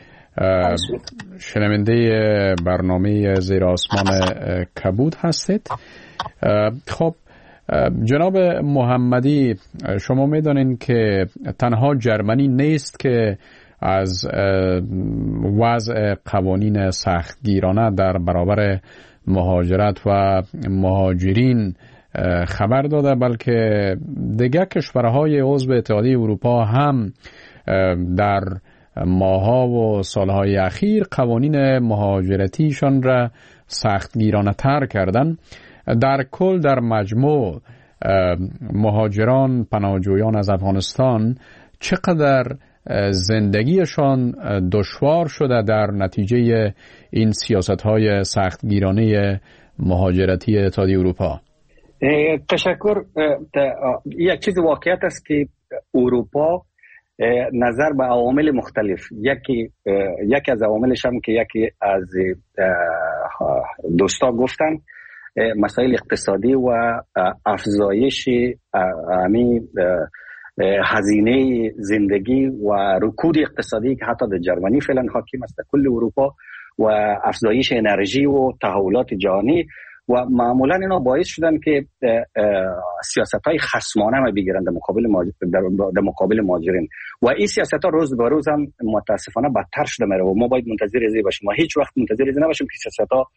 شنونده برنامه زیر آسمان کبود هستید. خب جناب محمدی، شما میدانید که تنها جرمنی نیست که از وضع قوانین سختگیرانه در برابر مهاجرت و مهاجرین خبر داده، بلکه دیگر کشورهای عضو اتحادیه اروپا هم در ماه‌ها و سالهای اخیر قوانین مهاجرتیشان را سختگیرانه تر کردن. در کل در مجموع مهاجران پناهجویان از افغانستان چقدر زندگیشان دشوار شده در نتیجه این سیاست‌های سختگیرانه مهاجرتی اتحادیه اروپا؟ تشکر. یک چیز واقعیت است که اروپا نظر به عوامل مختلف، یکی یکی از عواملش هم که یکی از دوستا گفتن مسائل اقتصادی و افزایش همین هزینه زندگی و رکود اقتصادی که حتی در جرمنی فعلا حاکم است در کل اروپا و افزایش انرژی و تحولات جهانی و معمولا اینا باعث شدن که سیاست‌های خصمانه ما بگیرن در مقابل در مقابل مهاجرین و این سیاست‌ها روز به روز هم متاسفانه بدتر شده میره و ما باید منتظر از باشیم و هیچ وقت منتظر از نباشیم که سیاست‌ها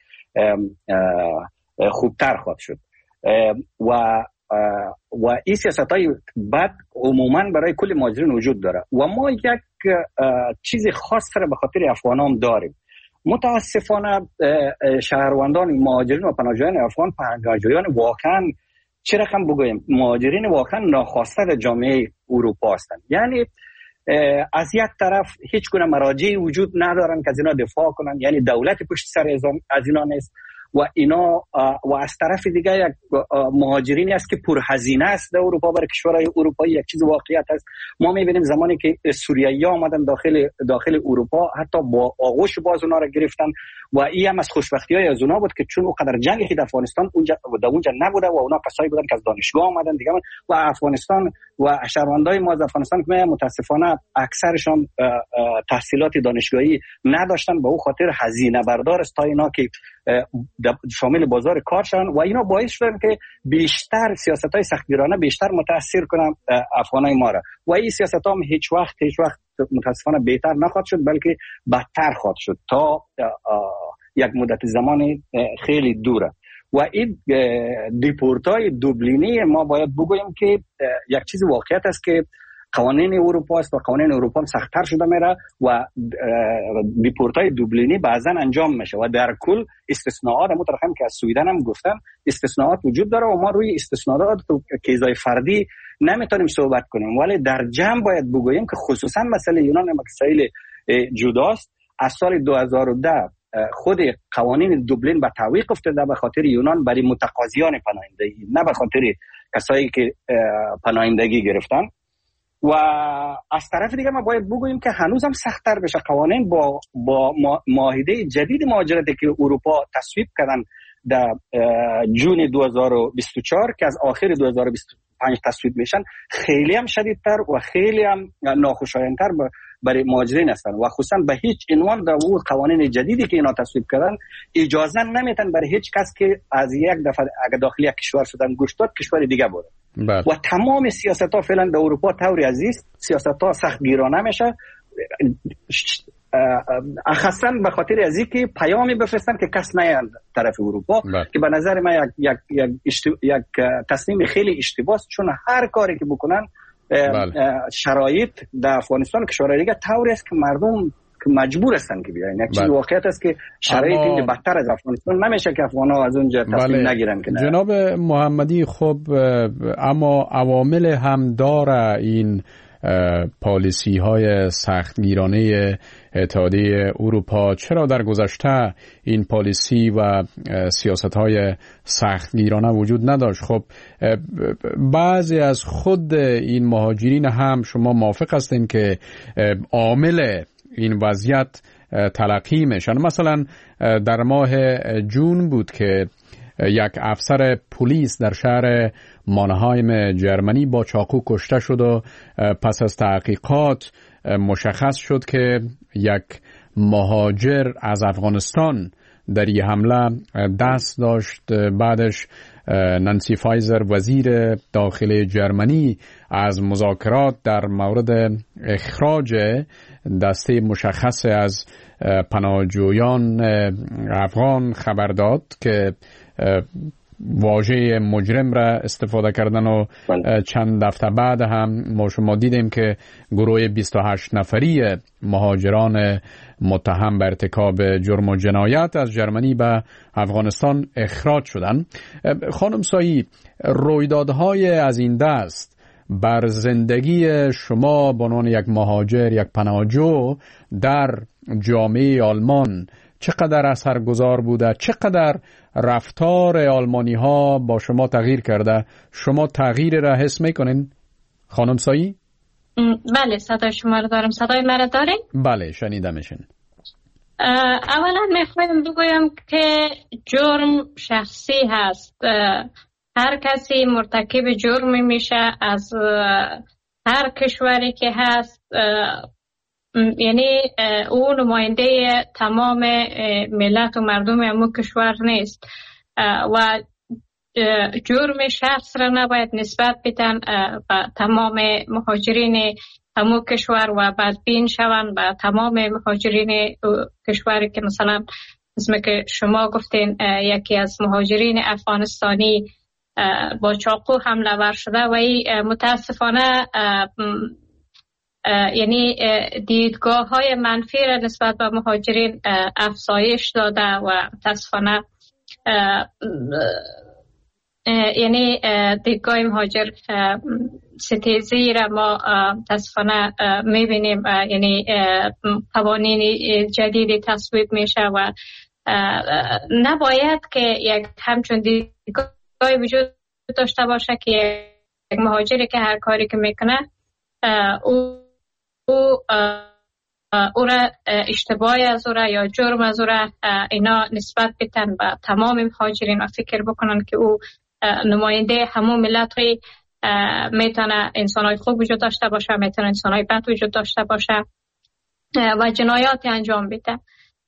خوبتر خواهد شد و و این سیاست‌های بد عموما برای کل مهاجرین وجود داره و ما یک چیز خاص را به خاطر افغانان داریم. متاسفانه شهروندان مهاجرین و پناهجویان افغان پناهجویان واقعا چه رقم بگویم مهاجرین واقعا ناخواسته در جامعه اروپا هستند. یعنی از یک طرف هیچ گونه مراجعی وجود ندارن که از اینا دفاع کنن، یعنی دولت پشت سر از اینا نیست و اینا و از طرف دیگه یک مهاجرینی است که پرهزینه است در اروپا برای کشورهای اروپایی. یک چیز واقعیت است ما می‌بینیم زمانی که سوریایی‌ها آمدن داخل داخل اروپا حتی با آغوش باز اونها را گرفتن و این هم از خوشبختی‌های از اونها بود که چون اونقدر جنگی در افغانستان اونجا در اونجا نبوده و اونا کسایی بودن که از دانشگاه آمدن دیگه و افغانستان و شهروندای ما از افغانستان که متاسفانه اکثرشون تحصیلات دانشگاهی نداشتن به اون خاطر هزینه بردار است تا اینا که شامل بازار کار شدن و اینا باعث شدن که بیشتر سیاست‌های سختگیرانه بیشتر متاثر کنن افغانای ما را و این سیاست‌ها هم هیچ وقت هیچ وقت متاسفانه بهتر نخواهد شد بلکه بدتر خواهد شد تا یک مدت زمان خیلی دوره. و این دیپورتای دوبلینی ما باید بگویم که یک چیز واقعیت است که قوانین اروپا است و قوانین اروپا هم سخت‌تر شده میره و دیپورتای دوبلینی بعضا انجام میشه و در کل استثناءات هم مترخم که از سویدن هم گفتن استثناءات وجود داره و ما روی استثناءات کیسای فردی نمیتونیم صحبت کنیم ولی در جمع باید بگوییم که خصوصا مسئله یونان مسائل جداست. از سال دو هزار و ده خود قوانین دوبلین به تعویق افتاده به خاطر یونان برای متقاضیان پناهندگی نه به خاطر کسایی که پناهندگی گرفتن و از طرف دیگه ما باید بگوییم که هنوز هم سخت‌تر بشه قوانین با با معاهده جدید مهاجرتی که اروپا تصویب کردن در جون دو هزار و بیست و چهار که از آخر دو هزار و بیست و پنج تصویب میشن خیلی هم شدیدتر و خیلی هم ناخوشایندتر برای مهاجرین هستن و خصوصا به هیچ عنوان در اون قوانین جدیدی که اینا تصویب کردن اجازه نمیتن برای هیچ کس که از یک دفعه اگه داخل یک کشور شدن گوش داد کشور دیگه بره. بله. و تمام سیاست‌ها فعلا در اروپا طوری عزیز سیاست‌ها سختگیرانه میشه اخصاً به خاطر از اینکه پیامی بفرستن که کس نیاد طرف اروپا بله. که به نظر من یک یک یک, اشتب... یک تصمیم خیلی اشتباهه چون هر کاری که بکنن بله. شرایط در افغانستان کشورهای دیگه طوری است که مردم که مجبور هستن که بیاین. یک چیز بله. واقعیت است که شرایط اما... اینجا بدتر از افغانستان نمیشه که افغان‌ها از اونجا تصمیم بله. نگیرن که نه. جناب محمدی خب اما عوامل هم داره این پالیسی های سختگیرانه اتحادیه اروپا. چرا در گذشته این پالیسی و سیاست های سختگیرانه وجود نداشت؟ خب بعضی از خود این مهاجرین هم شما موافق هستین که عامل این وضعیت تلقی میشن. مثلا در ماه جون بود که یک افسر پلیس در شهر مانهایم جرمنی با چاقو کشته شد و پس از تحقیقات مشخص شد که یک مهاجر از افغانستان در این حمله دست داشت. بعدش نانسی فایزر وزیر داخلی جرمنی از مذاکرات در مورد اخراج دسته مشخص از پناهجویان افغان خبر داد که واژه مجرم را استفاده کردن و چند هفته بعد هم ما شما دیدیم که گروه بیست و هشت نفری مهاجران متهم به ارتکاب جرم و جنایت از جرمنی به افغانستان اخراج شدند. خانم سایی، رویدادهای از این دست بر زندگی شما به عنوان یک مهاجر، یک پناهجو در جامعه آلمان چقدر اثرگذار بوده؟ چقدر رفتار آلمانی ها با شما تغییر کرده؟ شما تغییر را حس میکنین خانم سایی؟ بله، صدای شما رو دارم. صدای مرا دارین؟ بله، شنیده میشین. اولا میخوایم بگویم که جرم شخصی هست. هر کسی مرتکب جرمی میشه از هر کشوری که هست، یعنی او نماینده تمام ملت و مردم همون کشور نیست و جرم شخص را نباید نسبت بدن به تمام مهاجرین همون کشور و بدبین شوند به تمام مهاجرین کشوری که مثلا اسم که شما گفتین یکی از مهاجرین افغانستانی با چاقو حمله ور شده و این متاسفانه یعنی دیدگاه های منفی را نسبت به مهاجرین افزایش داده و متاسفانه یعنی دیدگاه مهاجر ستیزی را ما متاسفانه میبینیم. یعنی قوانین جدیدی تصویب میشه و نباید که یک همچون دیدگاهی وجود داشته باشه که یک مهاجری که هر کاری که میکنه او او او را اشتباهی از او را یا جرم از او را اینا نسبت بدن به تمام مهاجرین و فکر بکنن که او نماینده همون ملت های میتونه انسانهای خوب وجود داشته باشه، میتونه انسانهای بد وجود داشته باشه و جنایات انجام بده.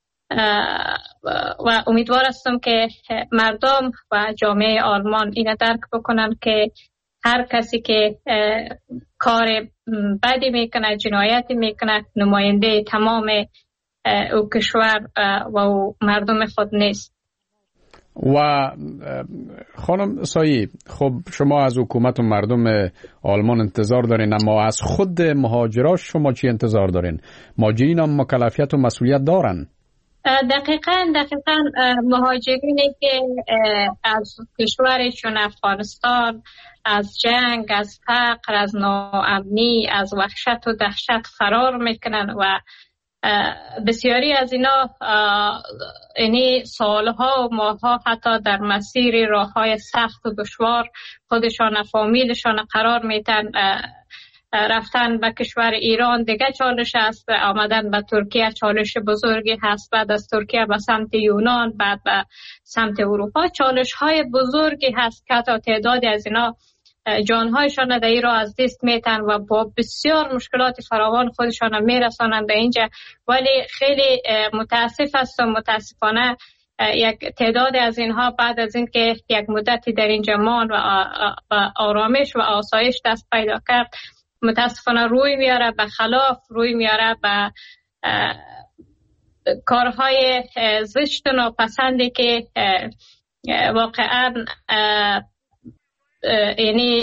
و امیدوار هستم که مردم و جامعه آلمان اینا درک بکنن که هر کسی که کار بدی میکنه، جنایتی میکنه، نماینده تمام او کشور و او مردم خود نیست. و خانم سایی، خب شما از حکومت و مردم آلمان انتظار دارین، اما از خود مهاجراش شما چی انتظار دارین؟ مهاجرین هم مکلفیت و مسئولیت دارن؟ دقیقاً دقیقاً مهاجرینی که از کشوری چون افغانستان از جنگ، از فقر، از ناامنی، از وحشت و دهشت فرار میکنن و بسیاری از اینا یعنی سالها و ماهها حتی در مسیر راههای سخت و دشوار خودشان و فامیلشان قرار میتن. رفتن به کشور ایران دیگه چالش است، آمدن به ترکیه چالش بزرگی هست، بعد از ترکیه به سمت یونان، بعد به سمت اروپا چالش های بزرگی هست که حتی تعدادی از اینا جانهایشان در این راه از دست میتن و با بسیار مشکلات فراوان خودشان میرسانند به اینجا. ولی خیلی متاسف است و متاسفانه یک تعداد از اینها بعد از اینکه یک مدتی در اینجا ماند و آرامش و آسایش دست پیدا کرد، متاسفانه روی میاره به خلاف، روی میاره به کارهای زشت و ناپسندی که واقعا یعنی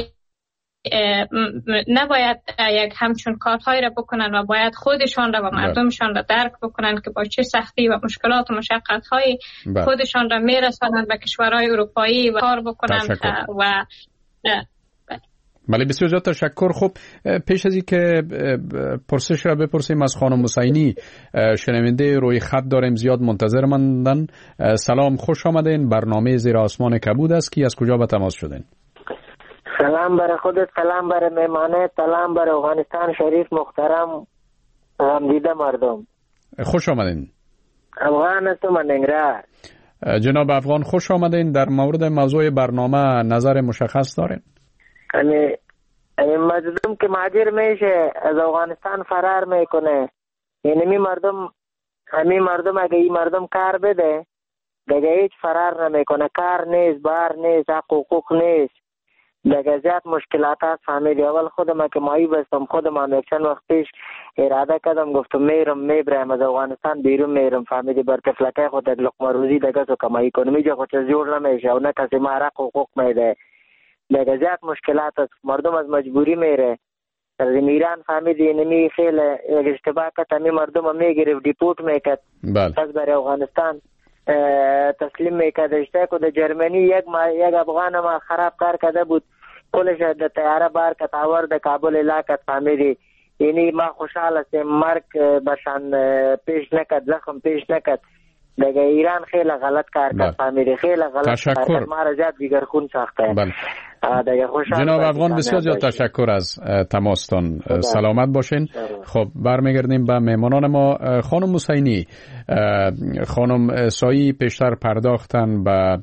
نباید یک همچون کارهایی را بکنن و باید خودشان را و مردمشان را درک بکنن که با چه سختی و مشکلات و مشقت‌های خودشان را میرسانن به کشورهای اروپایی و کار بکنن. و بله، بسیار زیاد تشکر. خب پیش از این که پرسش را بپرسیم از خانم حسینی، شنونده روی خط داریم، زیاد منتظر ماندن. سلام، خوش آمدین. برنامه زیر آسمان کبود است. کی از کجا به تماس شدین؟ سلام برای خودت، سلام برای مهمانه، سلام برای افغانستان شریف محترم غمدیده مردم. خوش آمدین. افغان هستم من ننگرهار. جناب افغان، خوش آمدین. در مورد موضوع برنامه نظر مشخص دارین؟ یعنی مردم که مهاجر میشه از افغانستان فرار میکنه، یعنی می مردم همین مردم اگه این مردم کار بده دیگه هیچ فرار نمیکنه، کار نیست، بار نیست، حق حقوق نیست، دیگه زیاد مشکلات هست. فهمیدی اول خودم که مایی بستم خودم هم یک چند وقت پیش اراده کردم گفتم میرم میبرم از افغانستان بیرون میرم، فهمیدی بر تفلکه خود یک لقمه روزی دیگه سو کمایی کنم، اینجا خود جور نمیشه و نه کسی ما حق حقوق میده، دیگه زیاد مشکلات هست، مردم از مجبوری میره. در ایران فهمیدی نمی خیلی یک اشتباه که تمی مردم هم میگرفت دیپورت میکرد پس برای افغانستان تسلیم میکرد. اشته که در جرمنی یک, یک افغان ما خراب کار کرده بود، کلش در تیاره بار کت آورد کابل علاقت، فهمیدی یعنی ما خوشحال هستیم مرگ برشان پیش نکد، زخم پیش نکد. دیگه ایران خیلی غلط کار کرد، فهمیدی خیلی غلط کار کرد، ما را زیاد دیگر خون ساخته. بله. جناب افغان بسیار زیاد تشکر از تماستان، سلامت باشین. خب برمیگردیم به مهمانان ما. خانم حسینی، خانم سایی پیشتر پرداختن به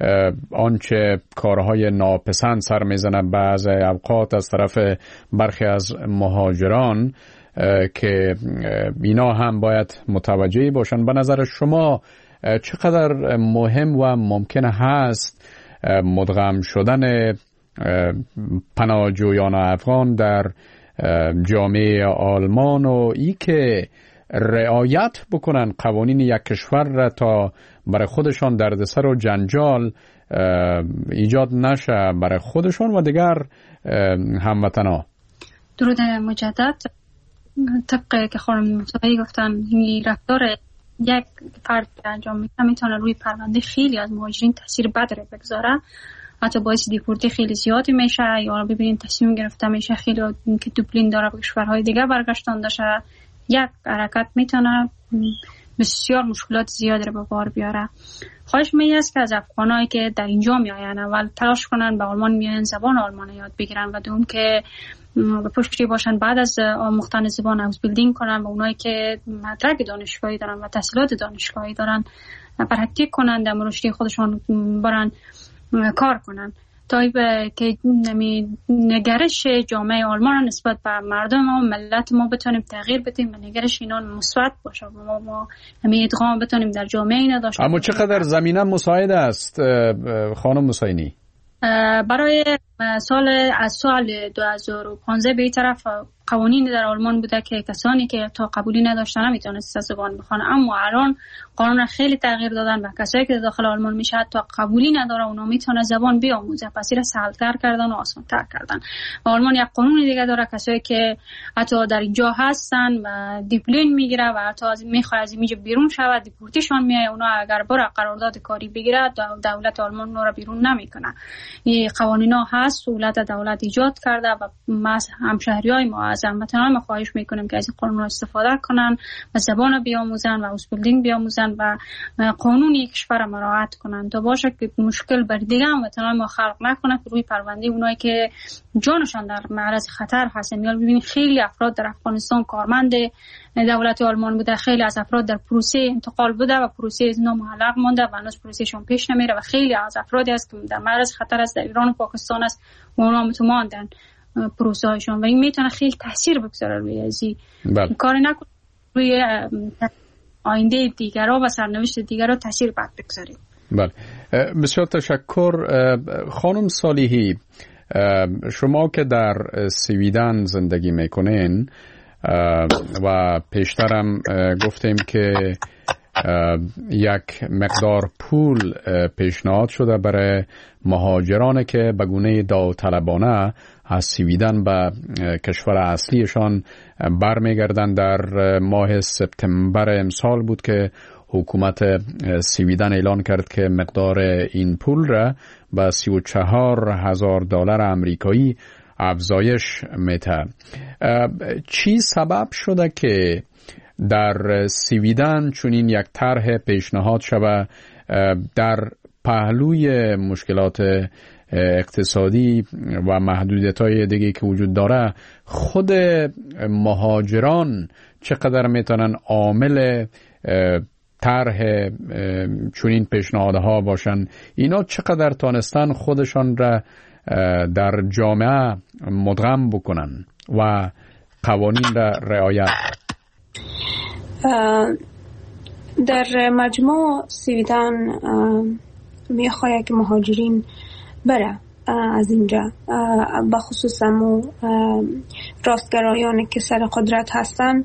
آنچه کارهای ناپسند سر میزنه بعض اوقات از طرف برخی از مهاجران که اینا هم باید متوجه باشن. به نظر شما چقدر مهم و ممکن هست مدغم شدن پناهجویان افغان در جامعه آلمان و ای که رعایت بکنن قوانین یک کشور را تا برای خودشان دردسر و جنجال ایجاد نشه برای خودشان و دیگر هموطنا؟ درود مجدد. طبق که خانم مصطفی گفتن این رفتار یک فرد انجام میده میتونه روی پرونده خیلی از مهاجرین تاثیر بد رو بگذاره، حتی باعث دیپورتی خیلی زیادی میشه یا ببینین تصمیم گرفته میشه خیلی که دوبلین داره به کشورهای دیگه برگشتن داشته. یک حرکت میتونه بسیار مشکلات زیادی رو به بار بیاره. خواهش می است که از افغانایی که در اینجا میآیند اول تلاش کنن به آلمان میآیند زبان آلمان یاد بگیرن و دوم که به پشتی باشن بعد از آموختن زبان هاوس بیلدینگ کنن و اونایی که مدرک دانشگاهی دارن و تحصیلات دانشگاهی دارن پرکتیک کنن در رشد خودشون برن کار کنن تا که نگرش جامعه آلمان نسبت به مردم ما ملت ما بتونیم تغییر بدیم و نگرش اینا مثبت باشه و ما, ما همین ادغام بتونیم در جامعه اینا داشته. اما چقدر زمینه مساعد است خانم حسینی؟ برای سال از سال دو هزار و پانزده به این طرف قوانین در آلمان بوده که کسانی که تا قبولی نداشتن نمیتونست زبان بخوانه، اما الان قانون خیلی تغییر دادن و کسایی که داخل آلمان میشه تا قبولی نداره اونا میتونه زبان بیاموزه، پس این سهل‌تر کردن و آسان‌تر کردن. و آلمان یک قانون دیگه داره کسایی که حتی در اینجا هستن و دیپلین میگیره و حتی از میخواد از اینجا بیرون شود دیپورتیشون میای، اونا اگر بره قرارداد کاری بگیره دولت آلمان اونا رو بیرون نمیکنه. این قوانینا هست دولت دولت ایجاد کرده و ما همشهریای ما از هموطنان ما خواهش میکنیم که از این قانون استفاده کنن و زبان بیاموزن و هاوس بیلدینگ بیاموزن و قانون یک کشور مراعات کنن تا باشه که مشکل بر دیگه هموطنان ما خلق نکنه که روی پرونده اونایی که جانشان در معرض خطر هستن. یا ببینید خیلی افراد در افغانستان کارمند دولت آلمان بوده، خیلی از افراد در پروسه انتقال بوده و پروسه از نامعلق مونده و هنوز پروسهشون پیش نمیره و خیلی از افرادی هست که در معرض خطر است در ایران و پاکستان است و اونا متماندن پروسه هایشون و این میتونه خیلی تاثیر بگذاره روی ازی کار نکنه روی آینده دیگرها و سرنوشت دیگرها تاثیر بد بگذاره. بله بسیار تشکر. خانم صالحی، شما که در سویدن زندگی میکنین و پیشترم گفتیم که یک مقدار پول پیشنهاد شده برای مهاجرانی که به گونه داوطلبانه از سویدن به کشور اصلیشان برمیگردند. در ماه سپتامبر امسال بود که حکومت سویدن اعلان کرد که مقدار این پول را به سی و چهار هزار دلار آمریکایی افزایش میده. چی سبب شده که در سویدن چنین یک طرح پیشنهاد شود در پهلوی مشکلات اقتصادی و محدودیت‌های دیگه که وجود داره خود مهاجران چقدر میتونن عامل طرح چنین پیشنهادها باشن؟ اینا چقدر تانستن خودشان را در جامعه مدغم بکنن و قوانین را رعایت؟ در مجموع سویدن میخواه که مهاجرین بره از اینجا، بخصوص همو راستگرایانی که سر قدرت هستن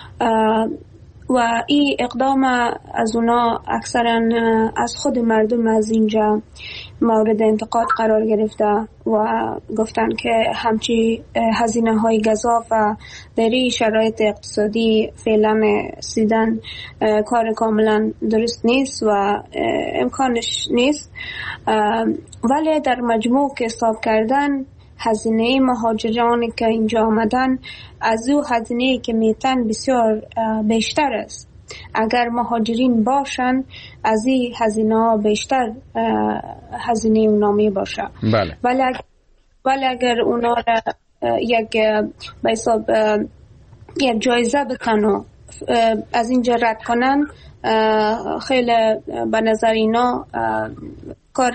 و این اقدام از اونا اکثرا از خود مردم از اینجا مورد انتقاد قرار گرفته و گفتن که همچی هزینه های گزاف و دری شرایط اقتصادی فعلا سویدن کار کاملا درست نیست و امکانش نیست، ولی در مجموع که حساب کردن هزینه مهاجرانی که اینجا آمدن از او هزینه که میتن بسیار بیشتر است. اگر مهاجرین باشن از این هزینه بیشتر هزینه اونا می باشه. بله. ولی اگر, ولی اگر اونا را یک به حساب یک جایزه بتن و از اینجا رد کنن، خیلی به نظر اینا کار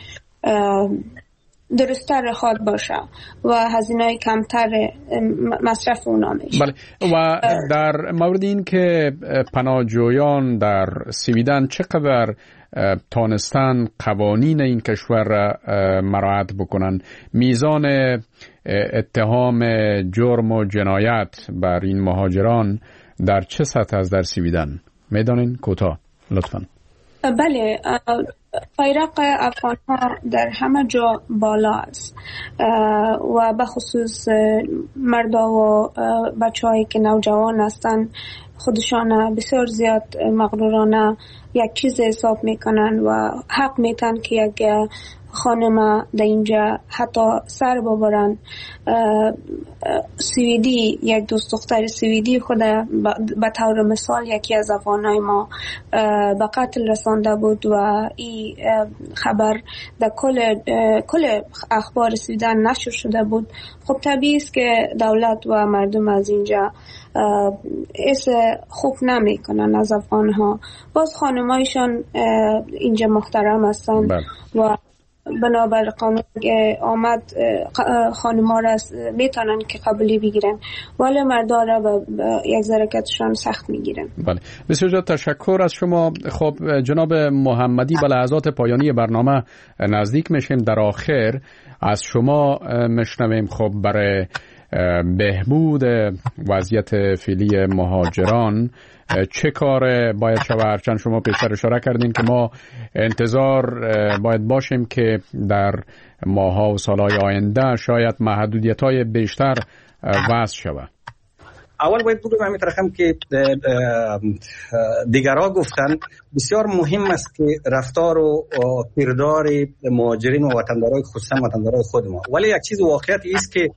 درست‌تر خواهد باشه و هزینه‌های کمتر مصرف اونا میشه. بله. و در مورد این که پناهجویان در سویدن چقدر تانستن قوانین این کشور را مراعات بکنن، میزان اتهام جرم و جنایت بر این مهاجران در چه سطح است در سویدن؟ میدانین کوتاه لطفاً. بله، فایرق افغان ها در همه جا بالا است و بخصوص مردا و بچه هایی که نوجوان هستن خودشان بسیار زیاد مغرورانه یک چیز حساب میکنن و حق میتن که یک خانم در اینجا حتی سر ببرن. سویدی، یک دوست دختر سویدی خود به طور مثال یکی از افغانای ما به قتل رسانده بود و این خبر در کل کل اخبار سویدن نشر شده بود. خب طبیعی است که دولت و مردم از اینجا اس خوب نمی کنن از افغان ها. باز خانمایشان اینجا محترم هستن و بنابر قانون آمد خانم‌ها را میتونن که قبولی بگیرن، ولی مردا را به یک ذرکتشان سخت میگیرن. بله، بسیار زیاد تشکر از شما. خب جناب محمدی، به لحظات پایانی برنامه نزدیک میشیم. در آخر از شما میشنویم خب برای بهبود وضعیت فعلی مهاجران چه کار باید شود؟ هرچند شما پیشتر اشاره کردین که ما انتظار باید باشیم که در ماها و سالهای آینده شاید محدودیت‌های بیشتر وضع شود. اول باید بگم همین طرفم که دیگرها گفتن بسیار مهم است که رفتار و کردار مهاجرین و وطندارای خصوصا وطندارای خود ما، ولی یک چیز واقعیتی است که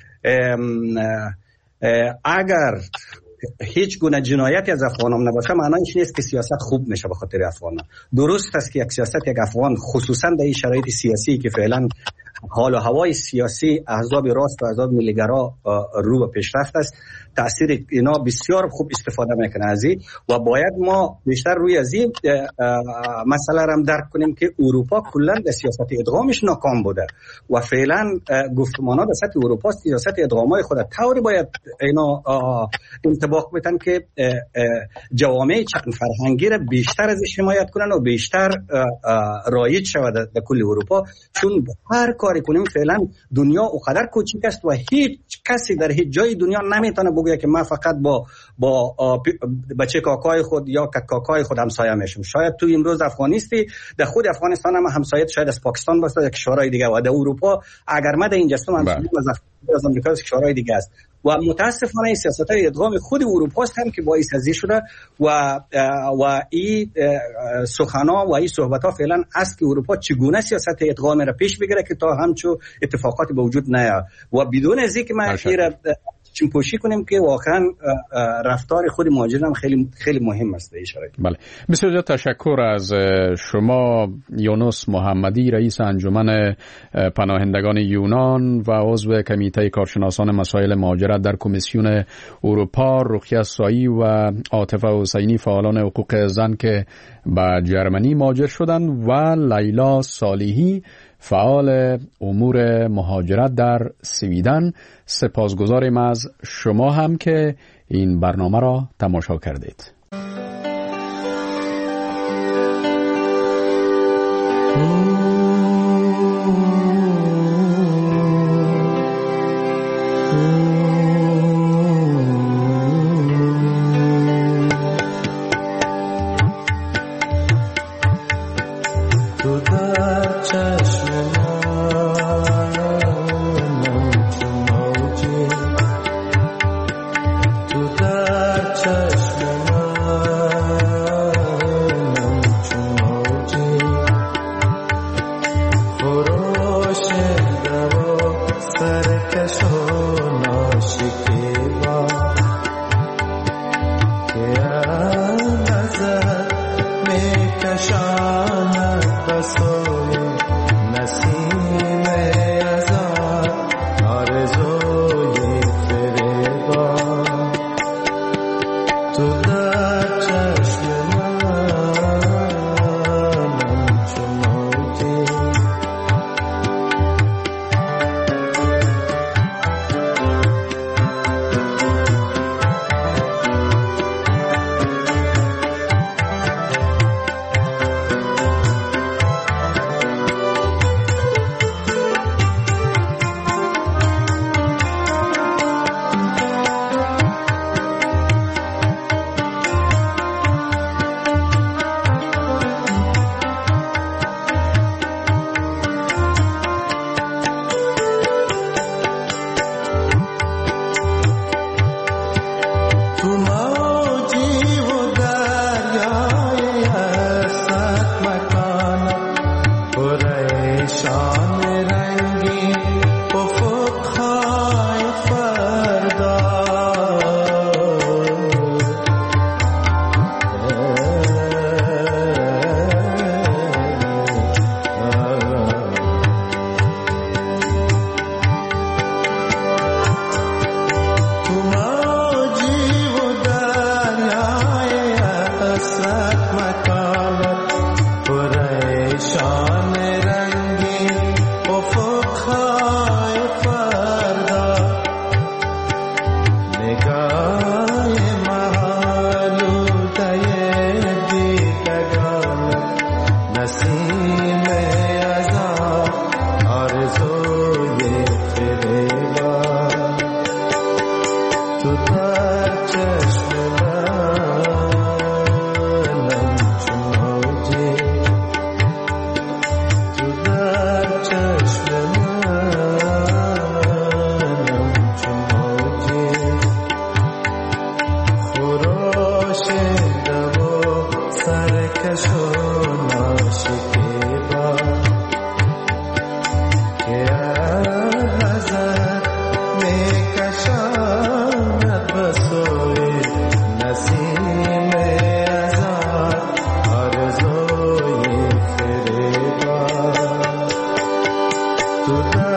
اگر هیچ گونه جنایتی از افغانان نباشه معنیش نیست که سیاست خوب میشه به خاطر افغانان. درست است که یک سیاست یک افغان خصوصا در این شرایط سیاسی که فعلا حال و هوای سیاسی احزاب راست و احزاب ملیگرا رو به پیشرفت است، تأثیر اینا بسیار خوب استفاده میکنه از این و باید ما بیشتر روی از این مسئله را درک کنیم که اروپا کلا در سیاست ادغامش ناکام بوده و فعلا گفتمان‌ها در سطح اروپا سیاست ادغامای خود طوری باید اینا انطباق بدن که جوامع چند فرهنگی را بیشتر از حمایت کنن و بیشتر رایج شود در کل اروپا، چون هر کاری کنیم فعلا دنیا اونقدر کوچیک است و هیچ کسی در هیچ جای دنیا نمیتونه بگه که من فقط با با بچه کاکای خود یا کاکای خود همسایه میشم. شاید تو امروز افغانیستی در خود افغانستان هم همسایه شاید از پاکستان باشه یا کشورهای دیگه و در اروپا اگر ما در اینجا هستم از از آمریکا از کشورهای دیگه است و متاسفانه سیاست‌های ادغام خود اروپا است هم که باعث ازی شده و و این سخنا و این صحبت‌ها فعلا است که اروپا چگونه سیاست ادغام را پیش بگیره که تا همچو اتفاقاتی به وجود نیاد و بدون از اینکه ما چون پوشی کنیم که واقعا رفتار خود مهاجران خیلی خیلی مهم است در این شرایط. بله، بسیار زیاد تشکر از شما یونس محمدی، رئیس انجمن پناهندگان یونان و عضو کمیته کارشناسان مسائل مهاجرت در کمیسیون اروپا، رقیه سایی و عاطفه حسینی فعالان حقوق زن که به جرمنی مهاجر شدند و لیلا صالحی فعال امور مهاجرت در سویدن. سپاسگزاریم از شما هم که این برنامه را تماشا کردید. to